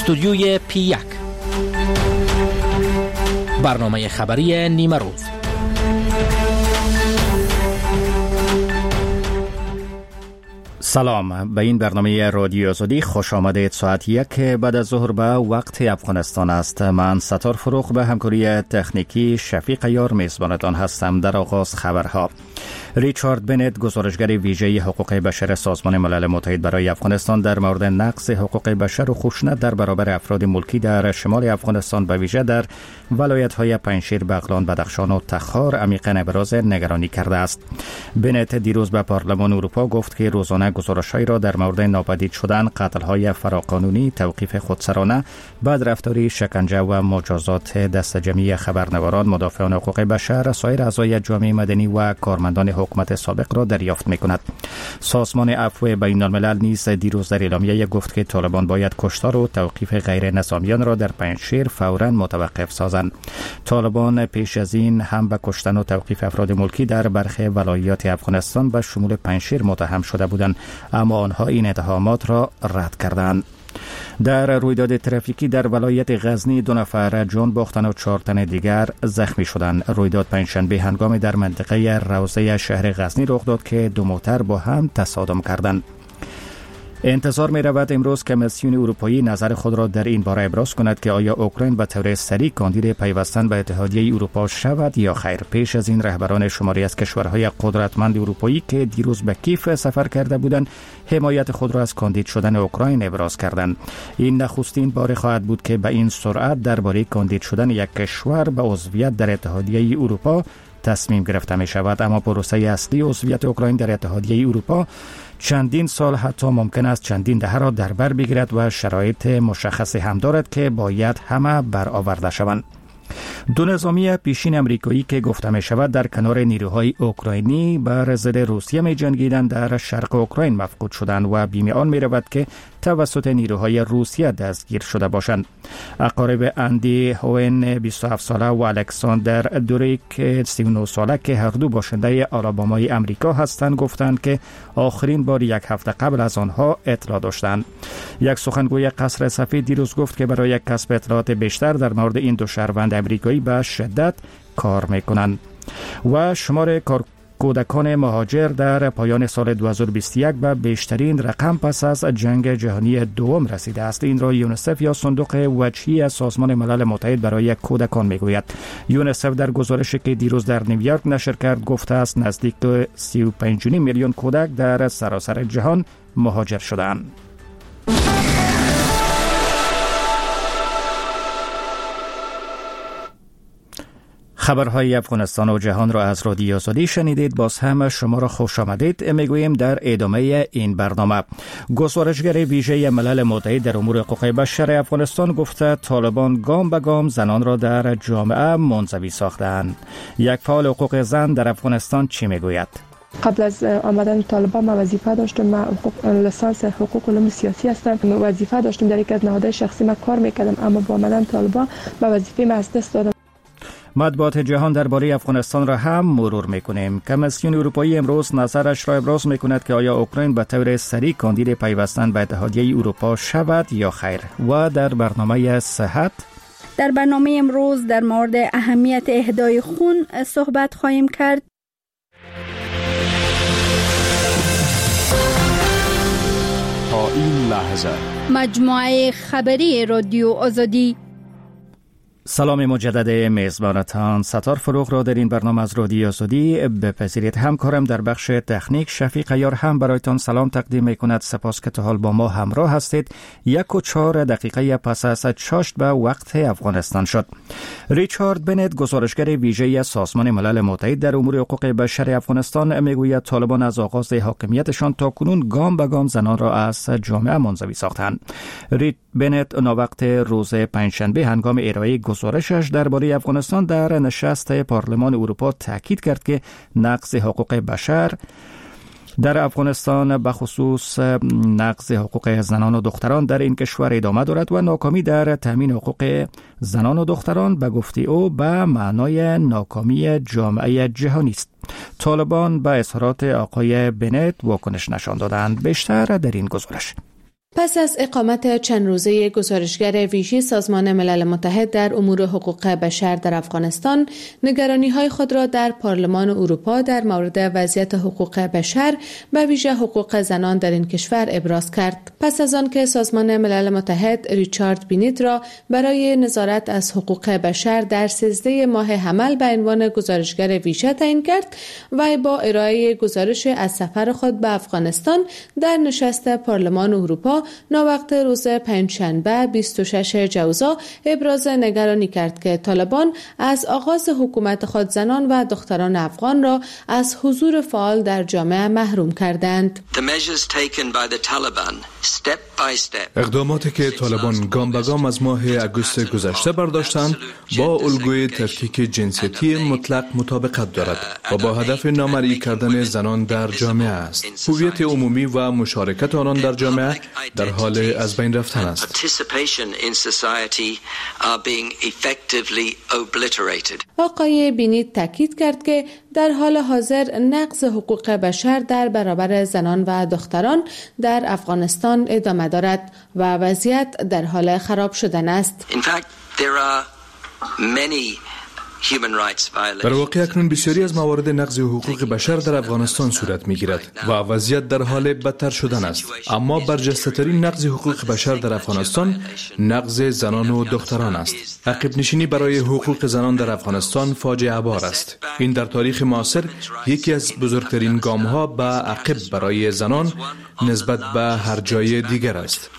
استودیوی P1 برنامه خبری نیمه روز. سلام، به این برنامه رادیو آزادی خوش آمدید. ساعت 1 بعد از ظهر به وقت افغانستان است. من ستار فروغ به همکاری تکنیکی شفیق یار میزبانتان هستم. در آغاز خبرها. ریچارد بنت، گزارشگر ویژه حقوق بشر سازمان ملل متحد برای افغانستان، در مورد نقض حقوق بشر و خشونت در برابر افراد ملکی در شمال افغانستان به ویژه در ولایت‌های پنجشیر، بغلان، بدخشان و تخار عمیقاً ابراز نگرانی کرده است. بنت دیروز به پارلمان اروپا گفت که روزانه گزارش‌هایی را در مورد ناپدید شدن، قتل‌های فراقانونی، توقیف خودسرانه، بدرفتاری، شکنجه و مجازات دست جمعی خبرنگاران، مدافعان حقوق بشر، سایر اعضای جامعه مدنی و کارمندان حکومت سابق را دریافت می‌کند. سازمان عفو بین‌الملل نیز دیروز در اعلامیه گفت که طالبان باید کشتار و توقیف غیر نظامیان را در پنجشیر فوراً متوقف سازند. طالبان پیش از این هم به کشتن و توقیف افراد ملکی در برخی ولایات افغانستان به شمول پنجشیر متهم شده بودند، اما آنها این اتهامات را رد کردند. در رویداد ترافیکی در ولایت غزنی 2 نفر جان باختند و 4 تن دیگر زخمی شدند. رویداد پنجشنبه هنگام در منطقه روضه شهر غزنی رخ داد که 2 موتر با هم تصادم کردند. انتظار می رود امروز کمیسیون اروپایی نظر خود را در این باره ابراز کند که آیا اوکراین به طور سریع کاندید پیوستن به اتحادیه اروپا شود یا خیر. پیش از این رهبران شماری از کشورهای قدرتمند اروپایی که دیروز به کیف سفر کرده بودند، حمایت خود را از کاندید شدن اوکراین ابراز کردند. این نخستین بار خواهد بود که به این سرعت درباره کاندید شدن یک کشور به عضویت در اتحادیه اروپا تصمیم گرفته می شود، اما پروسه اصلی عضویت اوکراین در اتحادیه اروپا چندین سال، حتی ممکن است چندین دهه را در بر بگیرد و شرایط مشخصی هم دارد که باید همه برآورده شوند. 2 نظامی پیشین امریکایی که گفته می شود در کنار نیروهای اوکراینی بر ضد روسیه می جنگیدند در شرق اوکراین مفقود شدند و بیم آن می رود که توسط نیروهای روسیه دستگیر شده باشند. اقارب اندی هوین 27 ساله و الکساندر دوریک 39 ساله که هر دو باشنده آلابامای امریکا هستند گفتند که آخرین بار 1 هفته قبل از آنها اطلاع داشتند. یک سخنگوی قصر سفید دیروز گفت که برای کسب اطلاعات بیشتر در مورد این 2 شهروند امریکایی به شدت کار میکنند. و شمار کودکان مهاجر در پایان سال 2021 به بیشترین رقم پس از جنگ جهانی دوم رسیده است. این را یونیسف یا صندوق وجهی از سازمان ملل متحد برای کودکان میگوید. یونیسف در گزارشی که دیروز در نیویورک نشر کرد گفته است نزدیک 35 میلیون کودک در سراسر جهان مهاجر شدند. خبرهای افغانستان و جهان را از رادیو آزادی شنیدید. باز هم شما را خوش آمدید میگوییم در ادامه این برنامه. گزارشگر ویژه ملل متحد در امور حقوق بشر افغانستان گفته طالبان گام به گام زنان را در جامعه منزوی ساختند. یک فعال حقوق زن در افغانستان چی میگوید؟ قبل از آمدن طالبان ما وظیفه داشتم، ما لیسانس حقوق علوم سیاسی هستم، وظیفه داشتم در یک از نهادهای شخصی ما کار میکردم، اما با آمدن طالبان ما وظیفه ما از دست دادم. مطبوعات جهان درباره افغانستان را هم مرور میکنیم. کمیسیون اروپایی امروز نظرش را ابراز میکند که آیا اوکراین به طور سریع کاندید پیوستن به اتحادیه اروپا شود یا خیر. و در برنامه صحت در برنامه امروز در مورد اهمیت اهدای خون صحبت خواهیم کرد. تا این لحظه مجموعه خبری رادیو آزادی. سلام مجدد میزبانتان ستار فروغ را در این برنامه از رادیو آزادی بپذیرید. همکارم در بخش تکنیک شفیق یار هم برایتان سلام تقدیم میکند. سپاس که تا حال با ما همراه هستید. 1:04 دقیقه پس از چاشت به وقت افغانستان شد. ریچارد بنت، گزارشگر ویژه سازمان ملل متحد در امور حقوق بشر افغانستان میگوید طالبان از آغاز حاکمیتشان تا کنون گام به گام زنان را از جامعه منزوی ساختند. بنت ناوقت روز پنجشنبه هنگام ارائه گزارشش درباره افغانستان در نشست پارلمان اروپا تاکید کرد که نقض حقوق بشر در افغانستان به خصوص نقض حقوق زنان و دختران در این کشور ادامه دارد و ناکامی در تامین حقوق زنان و دختران به گفته او به معنای ناکامی جامعه جهانی است. طالبان به اظهارات آقای بنت واکنش نشان دادند. بیشتر در این گزارش. پس از اقامت چند روزه گزارشگر ویژه سازمان ملل متحد در امور حقوق بشر در افغانستان، نگرانی‌های خود را در پارلمان اروپا در مورد وضعیت حقوق بشر و ویژه حقوق زنان در این کشور ابراز کرد. پس از آن که سازمان ملل متحد ریچارد بینیت را برای نظارت از حقوق بشر در 13 ماه حمل به عنوان گزارشگر ویژه تعیین کرد و با ارائه گزارش از سفر خود به افغانستان در نشست پارلمان اروپا ناوقت روز پنجشنبه 26 جوزا ابراز نگرانی کرد که طالبان از آغاز حکومت خود زنان و دختران افغان را از حضور فعال در جامعه محروم کردند. اقداماتی که طالبان گام به گام از ماه اگوست گذشته برداشتند با الگوی تفکیک جنسیتی مطلق مطابقت دارد و با هدف نامرئی کردن زنان در جامعه است. هویت عمومی و مشارکت آنان در جامعه در حال از بین رفتن است. آقای بینیت تاکید کرد که در حال حاضر نقض حقوق بشر در برابر زنان و دختران در افغانستان ادامه دارد و وضعیت در حال خراب شدن است. در واقع اکنون بسیاری از موارد نقض حقوق بشر در افغانستان صورت می‌گیرد و وضعیت در حال بدتر شدن است. اما برجسته‌ترین نقض حقوق بشر در افغانستان نقض زنان و دختران است. عقب نشینی برای حقوق زنان در افغانستان فاجعه بار است. این در تاریخ معاصر یکی از بزرگترین گام‌ها به عقب برای زنان نسبت به هر جای دیگر است.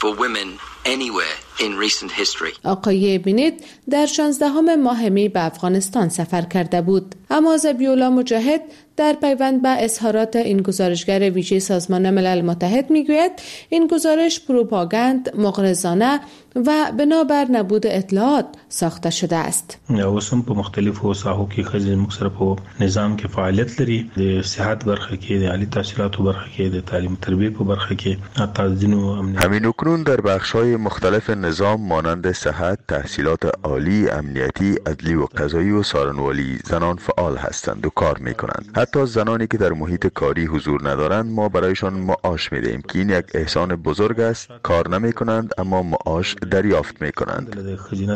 آقای بینیت در 16 ماه می به افغانستان سفر کرده بود. اما ذبیح‌الله مجاهد در پیوند به اظهارات این گزارشگر ویژه سازمان ملل متحد میگوید این گزارش پروپاگاند، مغرضانه و بنابر نبود اطلاعات ساخته شده است. اوسم په مختلفو ساحو کې خځې مکسره په نظام کې فعالیت لري، د صحت برخه کې، د عالی تحصیلاتو برخه کې، د تعلیم تربیت په برخه کې، تدین و امنیت. همین اکنون در بخش‌های مختلف نظام مانند صحت، تحصیلات عالی، امنیتی، عدلی و قضایی و سارنوالی زنان فعال هستند و کار می‌کنند. حتی زنانی که در محیط کاری حضور ندارند ما برایشان معاش می‌دهیم که این یک احسان بزرگ است. کار نمی‌کنند اما معاش دریافت می‌کنند.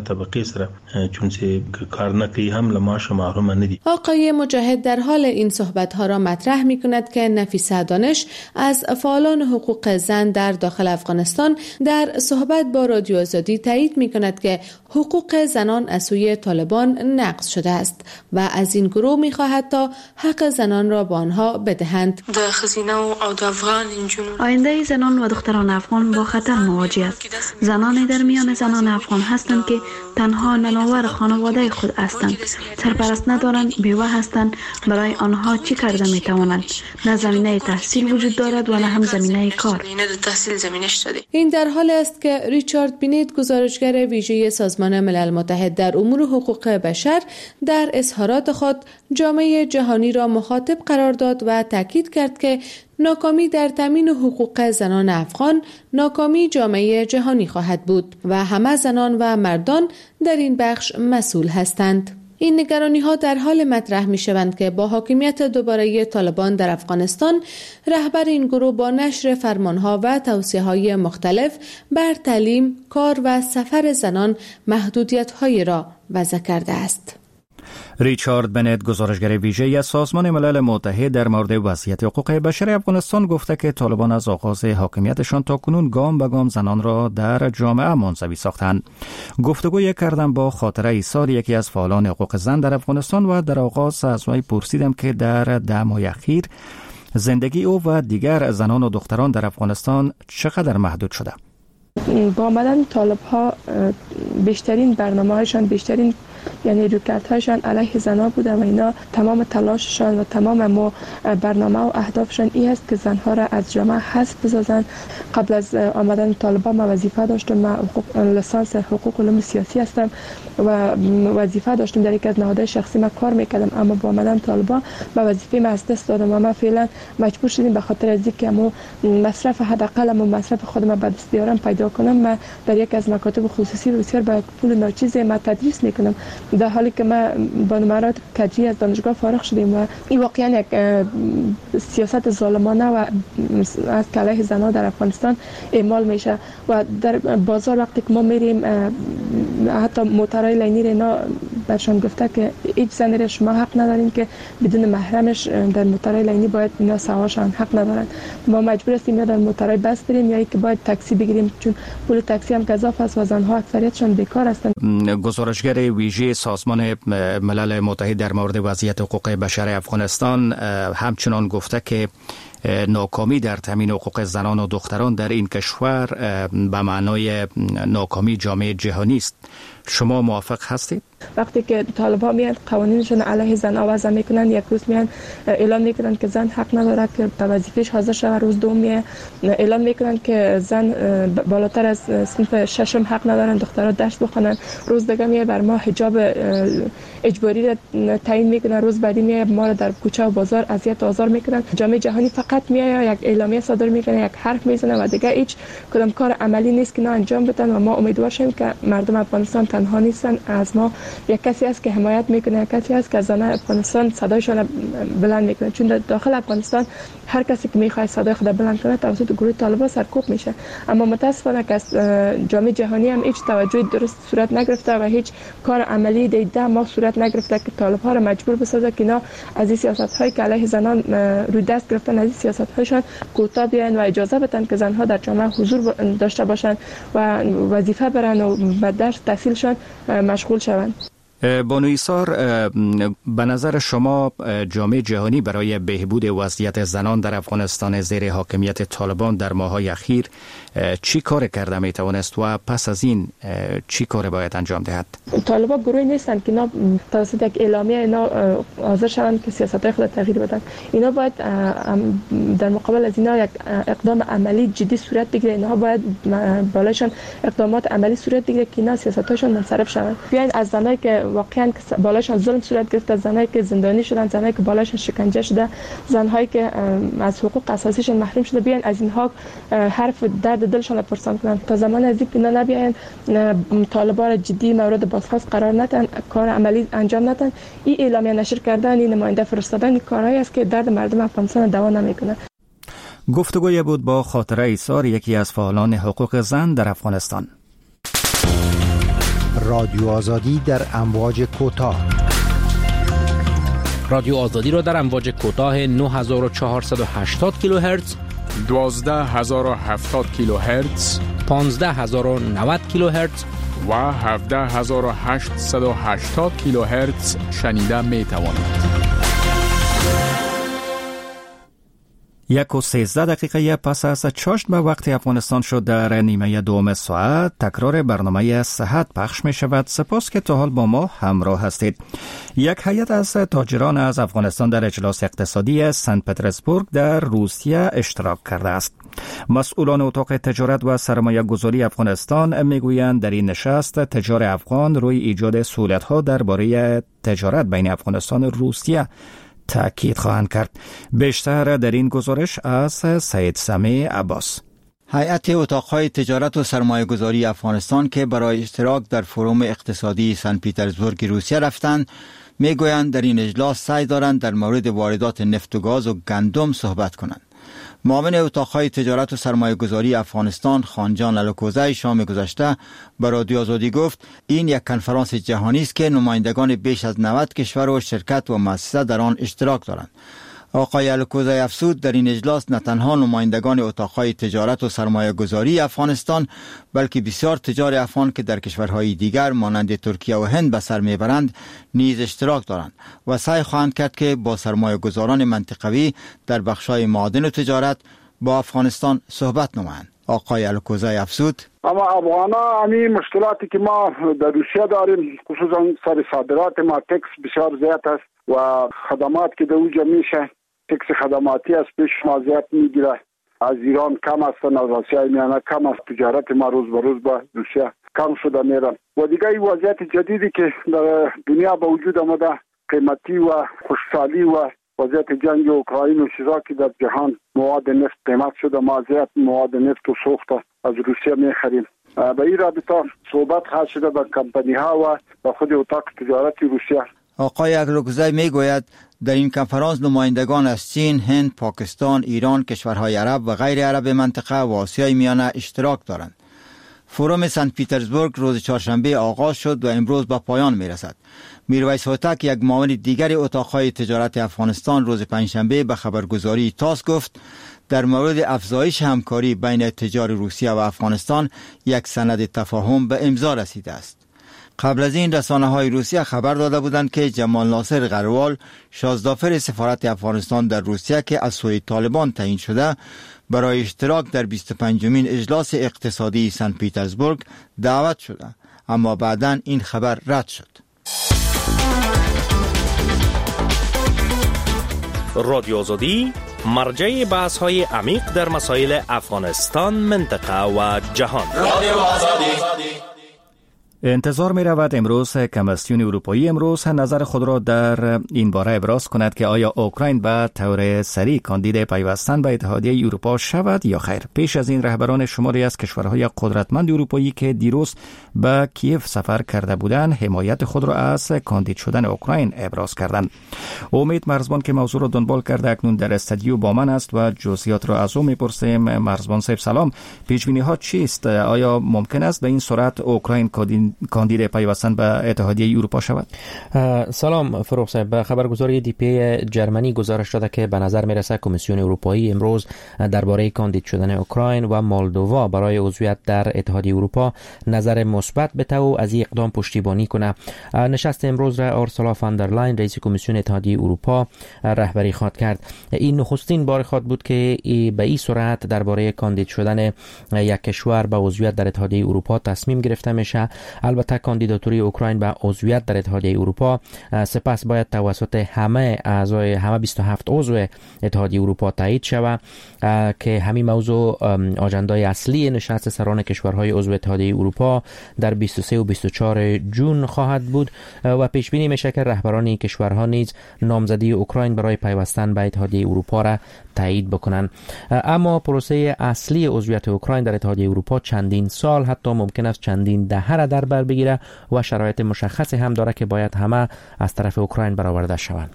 آقای مجاهد در حال این صحبت‌ها را مطرح می‌کند که نفیسه دانش از فعالان حقوق زن در داخل افغانستان در صحبت با رادیو آزادی تایید می‌کند که حقوق زنان از سوی طالبان نقض شده است و از این گروه می‌خواهد تا حق زنان را به آنها بدهند. آینده زنان و دختران افغان با خطر مواجه است. زنان در میان زنان افغان هستند که تنها نناور خانواده خود هستند، سرپرست ندارند، بیوه هستند. برای آنها چی کرده می توانند؟ نه زمینه تحصیل وجود دارد و نه هم زمینه کار. این در حال است که ریچارد بینیت گزارشگر ویژه سازمان ملل متحد در امور حقوق بشر در اظهارات خود جامعه جهانی را مخاطب قرار داد و تاکید کرد که ناکامی در تامین حقوق زنان افغان ناکامی جامعه جهانی خواهد بود و همه زنان و مردان در این بخش مسئول هستند. این نگرانی‌ها در حال مطرح می‌شوند که با حاکمیت دوباره طالبان در افغانستان رهبر این گروه با نشر فرمان‌ها و توصیه‌های مختلف بر تعلیم، کار و سفر زنان محدودیت‌هایی را وضع کرده است. ریچارد بنت گزارشگر ویژه از سازمان ملل متحد در مورد وضعیت حقوق بشر افغانستان گفته که طالبان از آغاز حاکمیتشان تا کنون گام به گام زنان را در جامعه منزوی ساختند. گفتگوی کردم با خاطره ایثار یکی از فعالان حقوق زن در افغانستان و در آغاز از وی پرسیدم که در 10 ماه اخیر زندگی او و دیگر زنان و دختران در افغانستان چقدر محدود شده. با آمدن طالب ها بیشترین برنامه‌هایشان، بیشترین یعنی رویکردهایشان علیه زنها بوده و اینا تمام تلاششان و تمام برنامه و اهدافشان این است که زنها را از جامعه حذف بسازند. قبل از آمدن طالبان من وظیفه داشتم، من لیسانس حقوق علوم سیاسی هستم و وظیفه داشتم در یک از نهادهای شخصی من کار میکردم، اما با آمدن طالبان من وظیفه من از دست دادم و من فعلا مجبور شدیم به خاطر از اینکه مصرف حداقل مصرف خودم به دست بیارم پیدا کنم. من در یک از مکاتب خصوصی بسیار با پول ناچیز من تدریس میکنم در حالی که ما با نمرات کجی از دانشگاه فارغ شدیم و این واقعا یک سیاست ظالمانه و از علیه زنان در افغانستان اعمال میشه و در بازار وقتی که ما میریم حتی موترهای لینی اینا برشان گفته که هیچ زنی را شما حق ندارین که بدون محرمش در موترهای لینی باید اینا سوارشان، حق ندارن. ما مجبور هستیم یا در موترهای بس بریم یا که باید تاکسی بگیریم، چون پول تاکسی هم گزاف است و زنها اکثریتشان بیکار هستند. گزارشگر ویژه سازمان ملل متحد در مورد وضعیت حقوق بشر افغانستان همچنان گفته که ناکامی در تامین حقوق زنان و دختران در این کشور به معنای ناکامی جامعه جهانی است. شما موافق هستید؟ وقتی که طالب‌ها میان قوانینشون علیه زن‌ها وضع میکنن، یک روز میان اعلام میکنن که زن حق نداره که به وظیفه‌اش حاضر شود، روز دوم میان اعلام میکنن که زن بالاتر از صنف ششم حق ندارن دخترها درس بخونن، روز دیگه میاد بر ما حجاب اجباری را تعیین میکنن، روز بعدی میاد ما را در کوچه و بازار اذیت و آزار میکنن. جامعه جهانی فقط میاد یک اعلامیه صادر میکنه، یک حرف میزنه و دیگه هیچ کدام کار عملی نیست که نه انجام بدن و ما امیدوار شیم که مردم افغانستان تنها نیستن. از ما یک کسی است که حمایت میکنه، یک کسی است که زنان افغانستان صدایشان بلند میکنه، چون در داخل افغانستان هر کسی که میخواد صدای خود بلند کنه توسط گروه طالبان سرکوب میشه. اما متاسفانه که جامعه جهانی هم هیچ توجهی درست صورت نگرفته و هیچ کار عملی دیده ما صورت نگرفته که طالب‌ها را مجبور بسازه که اینا از این سیاست‌هایی که علیه زنان روی دست گرفتن از این سیاست‌هایشان کوتاه بیاین و اجازه بدن که زنها در جامعه حضور داشته باشند و وظیفه برن و به درس تحصیلشان مشغول شوند. بانو ایثار، به نظر شما جامعه جهانی برای بهبود وضعیت زنان در افغانستان زیر حاکمیت طالبان در ماه‌های اخیر چی کار کرده می توانست و پس از این چی کار باید انجام دهد؟ طالبان گروهی نیستند که اینا توسط یک اعلامیه اینا حاضر شوند که سیاست‌های خود تغییر بدن. اینا باید در مقابل از اینا یک اقدام عملی جدی صورت بگیره. اینا باید بالایشان اقدامات عملی صورت بگیره که اینا سیاست‌هاشون منصرف شوند. بیاین از زنایی که واقعا بالایشان ظلم صورت گرفته، زنایی که زندانی شدن، زنایی که بالایشان شکنجه شده، زنهایی که از حقوق اساسیشون محروم شده، بیاین از اینها حرف درد دلشان پرسان کنن. تا زمان از اینا نبیاین طالبان را جدی مورد بازخواست قرار ندن، کار عملی انجام ندن، این اعلامیه نشر کردن، این نماینده فرستادن، این کارهایی است که درد مردم افغانستان دوا نمیکنه. گفتگوی بود با خاطره ایثار، یکی از فعالان حقوق زن در افغانستان. رادیو آزادی در امواج کوتاه. رادیو آزادی را در امواج کوتاه 9480 کیلوهرتز، 12070 کیلوهرتز، 15090 کیلوهرتز و 17880 کیلوهرتز شنیده می توانید. 1:13 پس از چاشت به وقت افغانستان شد در نیمه دوم ساعت تکرار برنامه صحت پخش می شود. سپاس که تا حال با ما همراه هستید. یک هیئت از تاجران از افغانستان در اجلاس اقتصادی سنت پترزبورگ در روسیه اشتراک کرده است. مسئولان اتاق تجارت و سرمایه گذاری افغانستان میگویند در این نشست تجار افغان روی ایجاد سهولت‌ها درباره تجارت بین افغانستان و روسیه تأکید خواهند کرد. بیشتر در این گزارش از سید سمی عباس. هیئت اتاقهای تجارت و سرمایه گذاری افغانستان که برای اشتراک در فروم اقتصادی سن پترزبورگ روسیه رفتند میگویند در این اجلاس سعی دارند در مورد واردات نفت و گاز و گندم صحبت کنند. معاون اتاقهای تجارت و سرمایه گذاری افغانستان خانجان الکوزی شام گذشته به رادیو آزادی گفت این یک کنفرانس جهانی است که نمایندگان بیش از 90 کشور و شرکت و مؤسسه در آن اشتراک دارند. آقای الکوزی افزود در این اجلاس نه تنها نمایندگان اتاقهای تجارت و سرمایه گذاری افغانستان بلکه بسیار تجار افغان که در کشورهای دیگر مانند ترکیه و هند به سر میبرند نیز اشتراک دارند و سعی خواهند کرد که با سرمایه گذاران منطقوی در بخش‌های معادن و تجارت با افغانستان صحبت نمایند. آقای الکوزی افزود اما افغانا همین مشکلاتی که ما در روسیه داریم، خصوصا سر صادرات ما تکس بسیار زیاد است و خدمات که در اونجا میشه تکس خدماتی است پیش ما زیاد میگیره. از ایران کم است، از آسیای میانه کم است، تجارت ما روز به روز با روسیه کم شده میره و دیگه این وضعیت جدیدی که در دنیا با وجود آمده، قیمتی و خوشحالی و وضعیت جنگ اوکراین و چیزا که در جهان مواد نفت قیمت شده، ما زیاد مواد نفت و سوخت از روسیه میخریم. به این رابطه صحبت خواهد شده با کمپانی ها و با خود اتاق تجارت روسیه. آقای اکلوکزی میگوید در این کنفرانس نمایندگان از چین، هند، پاکستان، ایران، کشورهای عرب و غیر عرب منطقه و آسیای میانه اشتراک دارند. فروم سن پیترزبورگ روز چهارشنبه آغاز شد و امروز به پایان میرسد. میرویس هوتک، یک معاون دیگر اتاقهای تجارت افغانستان، روز پنجشنبه به خبرگزاری تاس گفت در مورد افزایش همکاری بین تجار روسیه و افغانستان یک سند تفاهم به امضا رسیده است. قبل از این رسانه‌های روسیه خبر داده بودند که جمال ناصر غروال، شازدافر سفارت افغانستان در روسیه که از سوی طالبان تعیین شده، برای اشتراک در 25مین اجلاس اقتصادی سن پیترزبورگ دعوت شده، اما بعداً این خبر رد شد. رادیو آزادی مرجع بحث‌های عمیق در مسائل افغانستان، منطقه و جهان. رادیو آزادی. انتظار می رود امروز کمیسیون اروپایی نظر خود را در این باره ابراز کند که آیا اوکراین به طور سریع کاندید پیوستن به اتحادیه اروپا شود یا خیر. پیش از این رهبران شماری از کشورهای قدرتمند اروپایی که دیروز به کیف سفر کرده بودند حمایت خود را از کاندید شدن اوکراین ابراز کردند. امید مرزبان که موضوع را دنبال کرده اکنون در استودیو با من است و جزئیات را از او میپرسیم. مرزبان صاحب سلام، پیش بینی ها چیست؟ آیا ممکن است به این صورت اوکراین کاندید پیوستن به اتحادیه اروپا شود؟ سلام فروغ صاحب، به خبرگزاری دی پی جرمنی گزارش داده که به نظر میرسه کمیسیون اروپایی امروز درباره کاندید شدن اوکراین و مولدووا برای عضویت در اتحادیه اروپا نظر مثبت بده و از این اقدام پشتیبانی کنه. نشست امروز را اورسولا فاندرلاین رئیس کمیسیون اتحادیه اروپا رهبری خواهد کرد. این نخستین بار خواهد بود که به این صورت درباره کاندید شدن یک کشور به عضویت در اتحادیه اروپا تصمیم گرفته میشه. البته کاندیداتوری اوکراین به عضویت در اتحادیه اروپا سپس باید توسط همه 27 عضو اتحادیه اروپا تایید شود که همین موضوع آجندای اصلی نشست سران کشورهای عضو اتحادیه اروپا در 23 و 24 جون خواهد بود و پیش بینی میشه که رهبران کشورها نیز نامزدی اوکراین برای پیوستن به اتحادیه اروپا را تایید بکنن. اما پروسه اصلی عضویت اوکراین در اتحادیه اروپا چندین سال، حتی ممکن است چندین دهه را در بر بگیره و شرایط مشخصی هم داره که باید همه از طرف اوکراین برآورده شوند.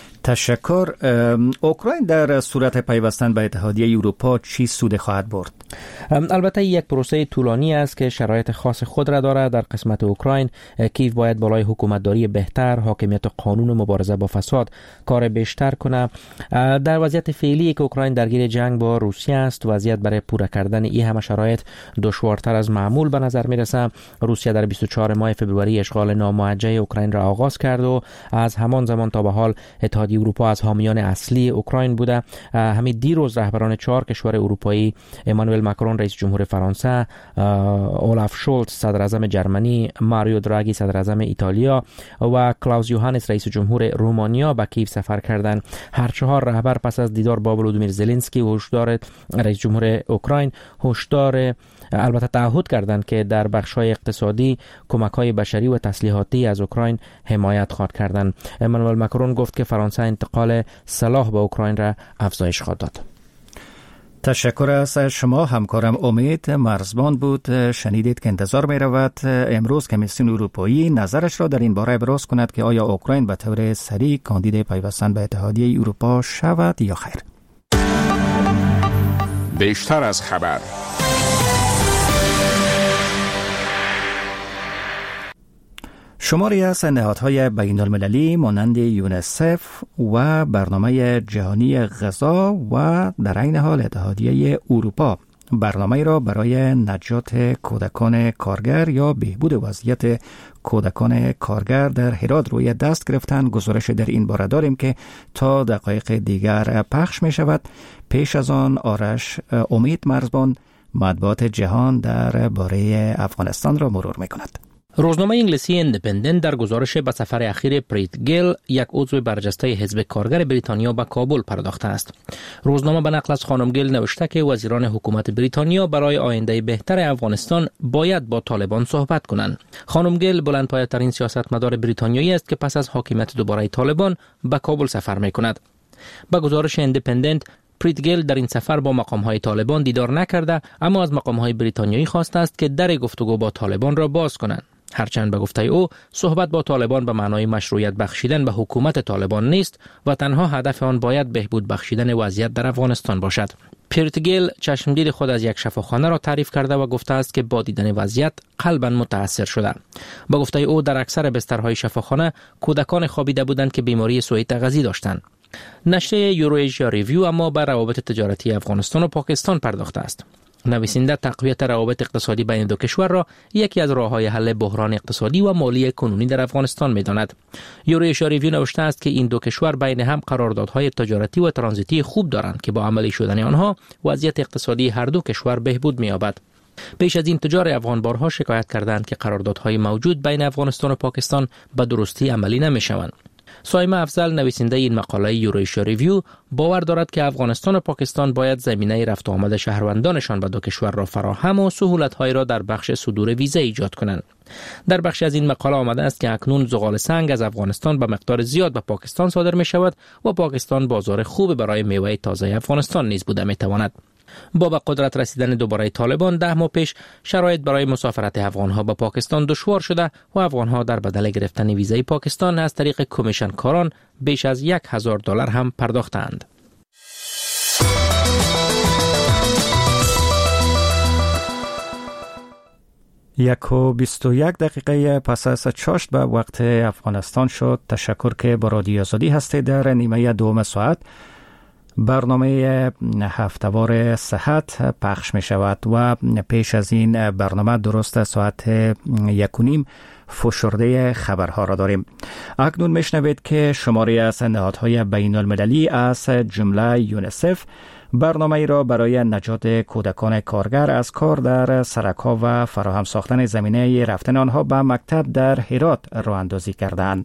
تشکر. اوکراین در صورت پیوستن به اتحادیه اروپا چی سود خواهد برد؟ البته یک پروسه طولانی است که شرایط خاص خود را دارد. در قسمت اوکراین کیف باید بالای حکومتداری بهتر، حاکمیت قانون و مبارزه با فساد کار بیشتر کنه. در وضعیت فعلی که اوکراین درگیر جنگ با روسیه است، وضعیت برای پورا کردن این همه شرایط دشوارتر از معمول به نظر میرسه. روسیه در 24 ماه فوریه اشغال ناموجه اوکراین را آغاز کرد و از همان زمان تا به حال اتحادیه اروپا از حامیان اصلی اوکراین بوده. همین دیروز رهبران 4 کشور اروپایی، امانوئل ماکرون رئیس جمهور فرانسه، اولاف شولتز صدر اعظم جرمنی، ماریو دراگی صدر اعظم ایتالیا و کلاوس یوهانس رئیس جمهور رومانیا به کیف سفر کردند. هر 4 رهبر پس از دیدار با ولودیمیر زلنسکی هشدار رئیس جمهور اوکراین البته تعهد کردند که در بخش‌های اقتصادی، کمک‌های بشری و تسلیحاتی از اوکراین حمایت خواهد کردند. امانوئل ماکرون گفت که فرانسه انتقال سلاح به اوکراین را افزایش خواهد داد. تشکر از شما. همکارم امید مرزبان بود. شنیدید که انتظار می رود امروز کمیسیون اروپایی نظرش را در این باره ابراز کند که آیا اوکراین به طور سریع کاندید پیوستن به اتحادیه اروپا شود یا خیر. بیشتر از خبر. شماری از نهادهای بین المللی مانند یونسف و برنامه جهانی غذا و در عین حال اتحادیه اروپا برنامه را برای نجات کودکان کارگر یا بهبود وضعیت کودکان کارگر در هرات روی دست گرفتن. گزارش در این باره داریم که تا دقایق دیگر پخش می شود. پیش از آن آرش امید مرزبان مطبوعات جهان در باره افغانستان را مرور می کند. روزنامه انگلیسی ایندیپندنت در گزارش به سفر اخیر پریت گیل، یک عضو برجسته حزب کارگر بریتانیا، به کابل پرداخته است. روزنامه به نقل از خانم گیل نوشته که وزیران حکومت بریتانیا برای آینده بهتر افغانستان باید با طالبان صحبت کنند. خانم گیل بلندپایه‌ترین سیاستمدار بریتانیایی است که پس از حاکمیت دوباره طالبان به کابل سفر می‌کند. با گزارش ایندیپندنت، پریتگل در این سفر با مقام‌های طالبان دیدار نکرده، اما از مقام‌های بریتانیایی خواسته است که در گفتگو با طالبان را باز کنند. هرچند به گفته او صحبت با طالبان به معنای مشروعیت بخشیدن به حکومت طالبان نیست و تنها هدف آن باید بهبود بخشیدن وضعیت در افغانستان باشد. پریتگل چشمدید خود از یک شفاخانه را تعریف کرده و گفته است که با دیدن وضعیت قلباً متاثر شده. با گفته او در اکثر بسترهای شفاخانه کودکان خوابیده بودند که بیماری سوء تغذیه داشتند. نشریه یورویژیا ریویو اما به روابط تجارتی افغانستان و پاکستان پرداخته است. نویسنده تقویت روابط اقتصادی بین دو کشور را یکی از راه‌های حل بحران اقتصادی و مالی کنونی در افغانستان می‌داند. یورویژیا ریویو نوشته است که این دو کشور بین هم قراردادهای تجارتی و ترانزیتی خوب دارند که با عملی شدن آنها وضعیت اقتصادی هر دو کشور بهبود می‌یابد. پیش از این تجار افغان بارها شکایت کردند که قراردادهای موجود بین افغانستان و پاکستان به درستی عملی نمی‌شوند. سایمه افضل نویسنده این مقاله یورویژیا ریویو باور دارد که افغانستان و پاکستان باید زمینه رفت و آمد شهروندانشان به دو کشور را فراهم و سهولت‌های را در بخش صدور ویزا ایجاد کنند. در بخش از این مقاله آمده است که اکنون زغال سنگ از افغانستان به مقدار زیاد به پاکستان صادر می شود و پاکستان بازار خوب برای میوه تازه افغانستان نیز بوده می تواند. با به قدرت رسیدن دوباره طالبان 10 ماه پیش شرایط برای مسافرت افغانها به پاکستان دشوار شده و افغانها در بدل گرفتن ویزای پاکستان از طریق کمیشن کاران بیش از $1,000 هم پرداختند. 1:21 پس از چاشت به وقت افغانستان شد. تشکر که با رادیو آزادی هستید. در نیمه دوم ساعت برنامه هفتهوار صحت پخش می شود و پیش از این برنامه درست ساعت 1:30 فشرده خبرها را داریم. اکنون میشنوید که شماری از نهادهای بین المللی از جمله یونیسف برنامه ای را برای نجات کودکان کارگر از کار در سرک‌ها و فراهم ساختن زمینه رفتن آنها به مکتب در هرات راه اندازی کردند.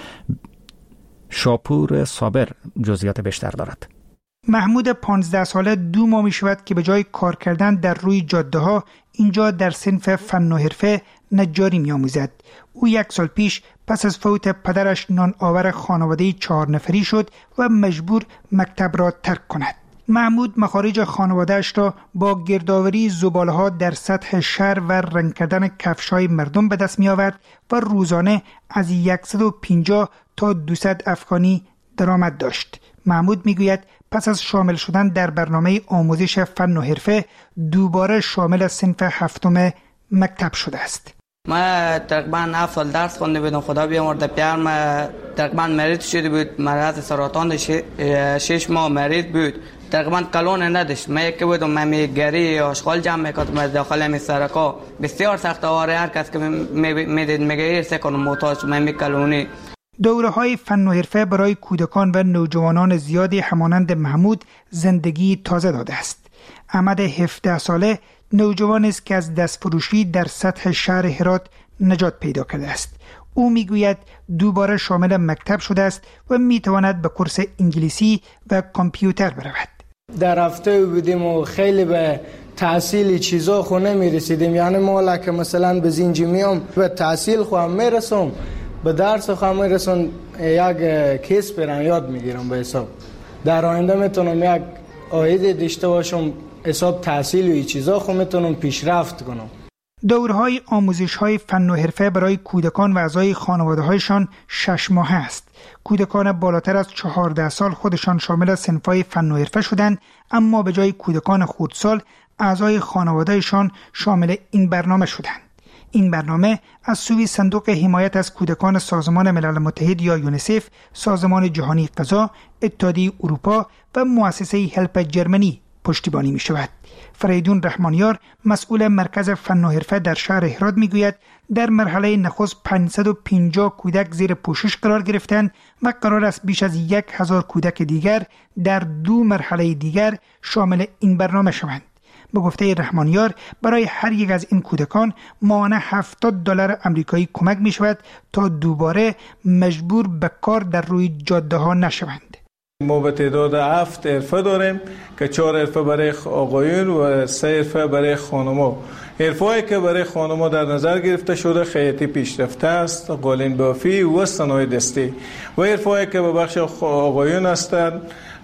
شاپور صابر جزئیات بیشتر دارد. محمود 15 ساله 2 ماه می شود که به جای کار کردن در روی جاده ها اینجا در صنف فن و حرفه نجاری می آموزد. او 1 سال پیش پس از فوت پدرش نان آور خانواده 4 نفری شد و مجبور مکتب را ترک کند. محمود مخارج خانواده‌اش را با گردآوری زباله‌ها در سطح شهر و رنگ کردن کفش‌های مردم به دست می‌آورد و روزانه از 150 تا 200 افغانی درآمد داشت. محمود می‌گوید پس از شامل شدن در برنامه آموزش فن و حرفه دوباره شامل صنف 7 مکتب شده است. ما تقریبا 7 سال درس خونده بودم. خدا بیامرده پدرم تقریبا مریض شده بود، مرض سرطان 6 ماه مریض بود. تقریبا کلون نداشت. من یک بودم میگری آشغال جمع میکردم داخل می سرکا. بسیار سخت آواره هر کس که میدید میگه ایرسه کنم محتاج من میکلونی. دوره های فن و حرفه برای کودکان و نوجوانان زیادی همانند محمود زندگی تازه داده است. احمد 17 ساله نوجوان است که از دستفروشی در سطح شهر هرات نجات پیدا کرده است. او میگوید دوباره شامل مکتب شده است و میتواند به کورس انگلیسی و کامپیوتر برود. در هفته بودیم و خیلی به تحصیل چیزا خو نمیرسیدیم. یعنی ما که مثلا به زنجی میام به تحصیل خو میرسم، به درس خو میرسم، یک کیس برام یاد میگیرم به حساب. در آینده میتونم یک عاید داشته باشم، حساب تحصیل و این چیزا خو میتونم پیشرفت کنم. دورهای آموزش‌های فن و حرفه برای کودکان و اعضای خانواده‌هایشان 6 ماهه است. کودکان بالاتر از 14 سال خودشان شامل صنف‌های فن و حرفه شدند، اما به جای کودکان خردسال اعضای خانواده‌شان شامل این برنامه شدند. این برنامه از سوی صندوق حمایت از کودکان سازمان ملل متحد یا یونیسف، سازمان جهانی غذا، اتحادیه اروپا و مؤسسه هلپ جرمنی پشتیبانی می شود. فریدون رحمانیار مسئول مرکز فن و حرفه در شهر هرات می گوید در مرحله نخست 550 کودک زیر پوشش قرار گرفتند و قرار است بیش از 1000 کودک دیگر در 2 مرحله دیگر شامل این برنامه شوند. به گفته رحمانیار برای هر یک از این کودکان ماهانه $70 آمریکایی کمک می شود تا دوباره مجبور به کار در روی جاده ها نشوند. ما به تعداد 7 حرفه داریم که 4 حرفه برای آقایون و 3 حرفه برای خانم‌ها. حرفه‌ای که برای خانم‌ها در نظر گرفته شده خیاطی پیشرفته است، قالین بافی و صنایع دستی. و حرفه‌ای که به بخش آقایون هستند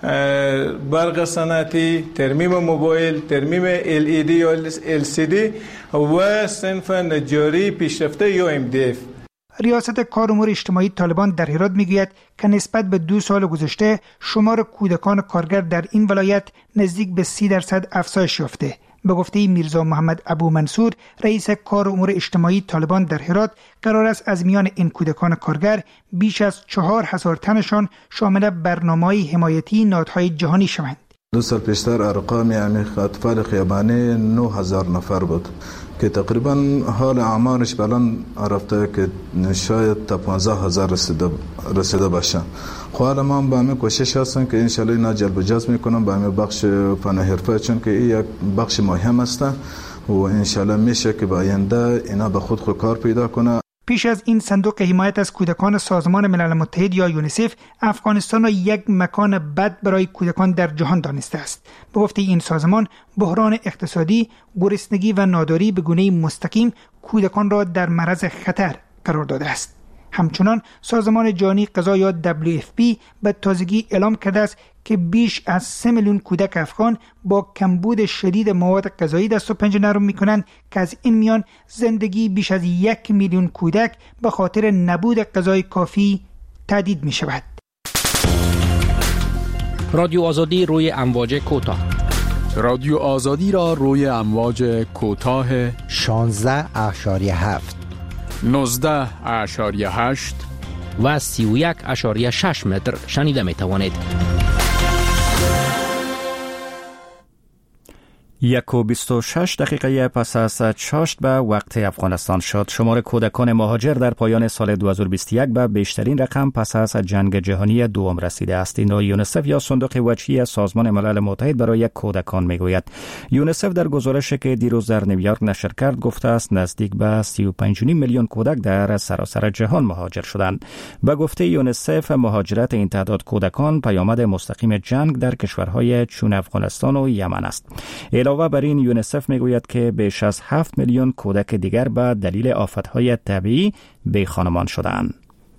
برق صنعتی، ترمیم موبایل، ترمیم LED یا LCD و صنف نجاری پیشرفته یا MDF. ریاست کار امور اجتماعی طالبان در هرات میگوید که نسبت به 2 سال گذشته شمار کودکان کارگر در این ولایت نزدیک به 30% افزایش یافته. به گفته میرزا محمد ابو منصور رئیس کار امور اجتماعی طالبان در هرات، قرار است از میان این کودکان کارگر بیش از 4000 تنشان شامل برنامه‌های حمایتی نهادهای جهانی شوند. 2 سال پیشتر ارقام اطفال خیابانی 9000 نفر بود که تقریبا حال اعمارش الان رفته که شاید تا 15000 رسیده باشه. حالا ما با همین کوشش هستیم که انشالله اینا جلب و جذب میکنم با همین بخش فن و حرفه، چون که این یک بخش مهم است و انشالله میشه که با آینده اینا به خود کار پیدا کنه. پیش از این صندوق حمایت از کودکان سازمان ملل متحد یا یونیسف افغانستان را یک مکان بد برای کودکان در جهان دانسته است. به گفته این سازمان، بحران اقتصادی، گرسنگی و ناداری به گونه مستقیم کودکان را در معرض خطر قرار داده است. همچنان سازمان جهانی غذا یا WFP به تازگی اعلام کرده است که بیش از 3 میلیون کودک افغان با کمبود شدید مواد غذایی دست و پنجه نرم می‌کنند که از این میان زندگی بیش از 1 میلیون کودک به خاطر نبود غذای کافی تهدید می‌شود. رادیو آزادی روی امواج کوتاه. رادیو آزادی را روی امواج کوتاه 16.7 19.8 و 31.6 متر شنیده می توانید. 1:26 پس از چاشت به وقت افغانستان شد. شمار کودکان مهاجر در پایان سال 2021 به بیشترین رقم پس از جنگ جهانی دوم رسیده است. این را یونیسف یا صندوق وجهی سازمان ملل متحد برای کودکان میگوید. یونیسف در گزارشی که دیروز در نیویورک نشر کرد گفته است نزدیک به 35.5 میلیون کودک در سراسر جهان مهاجر شدند. به گفته یونیسف مهاجرت این تعداد کودکان پیامد مستقیم جنگ در کشورهای چون افغانستان و یمن است. علاوه بر این یونیسف میگوید که بیش از 7 میلیون کودک دیگر به دلیل آفتهای طبیعی بی خانمان شدند.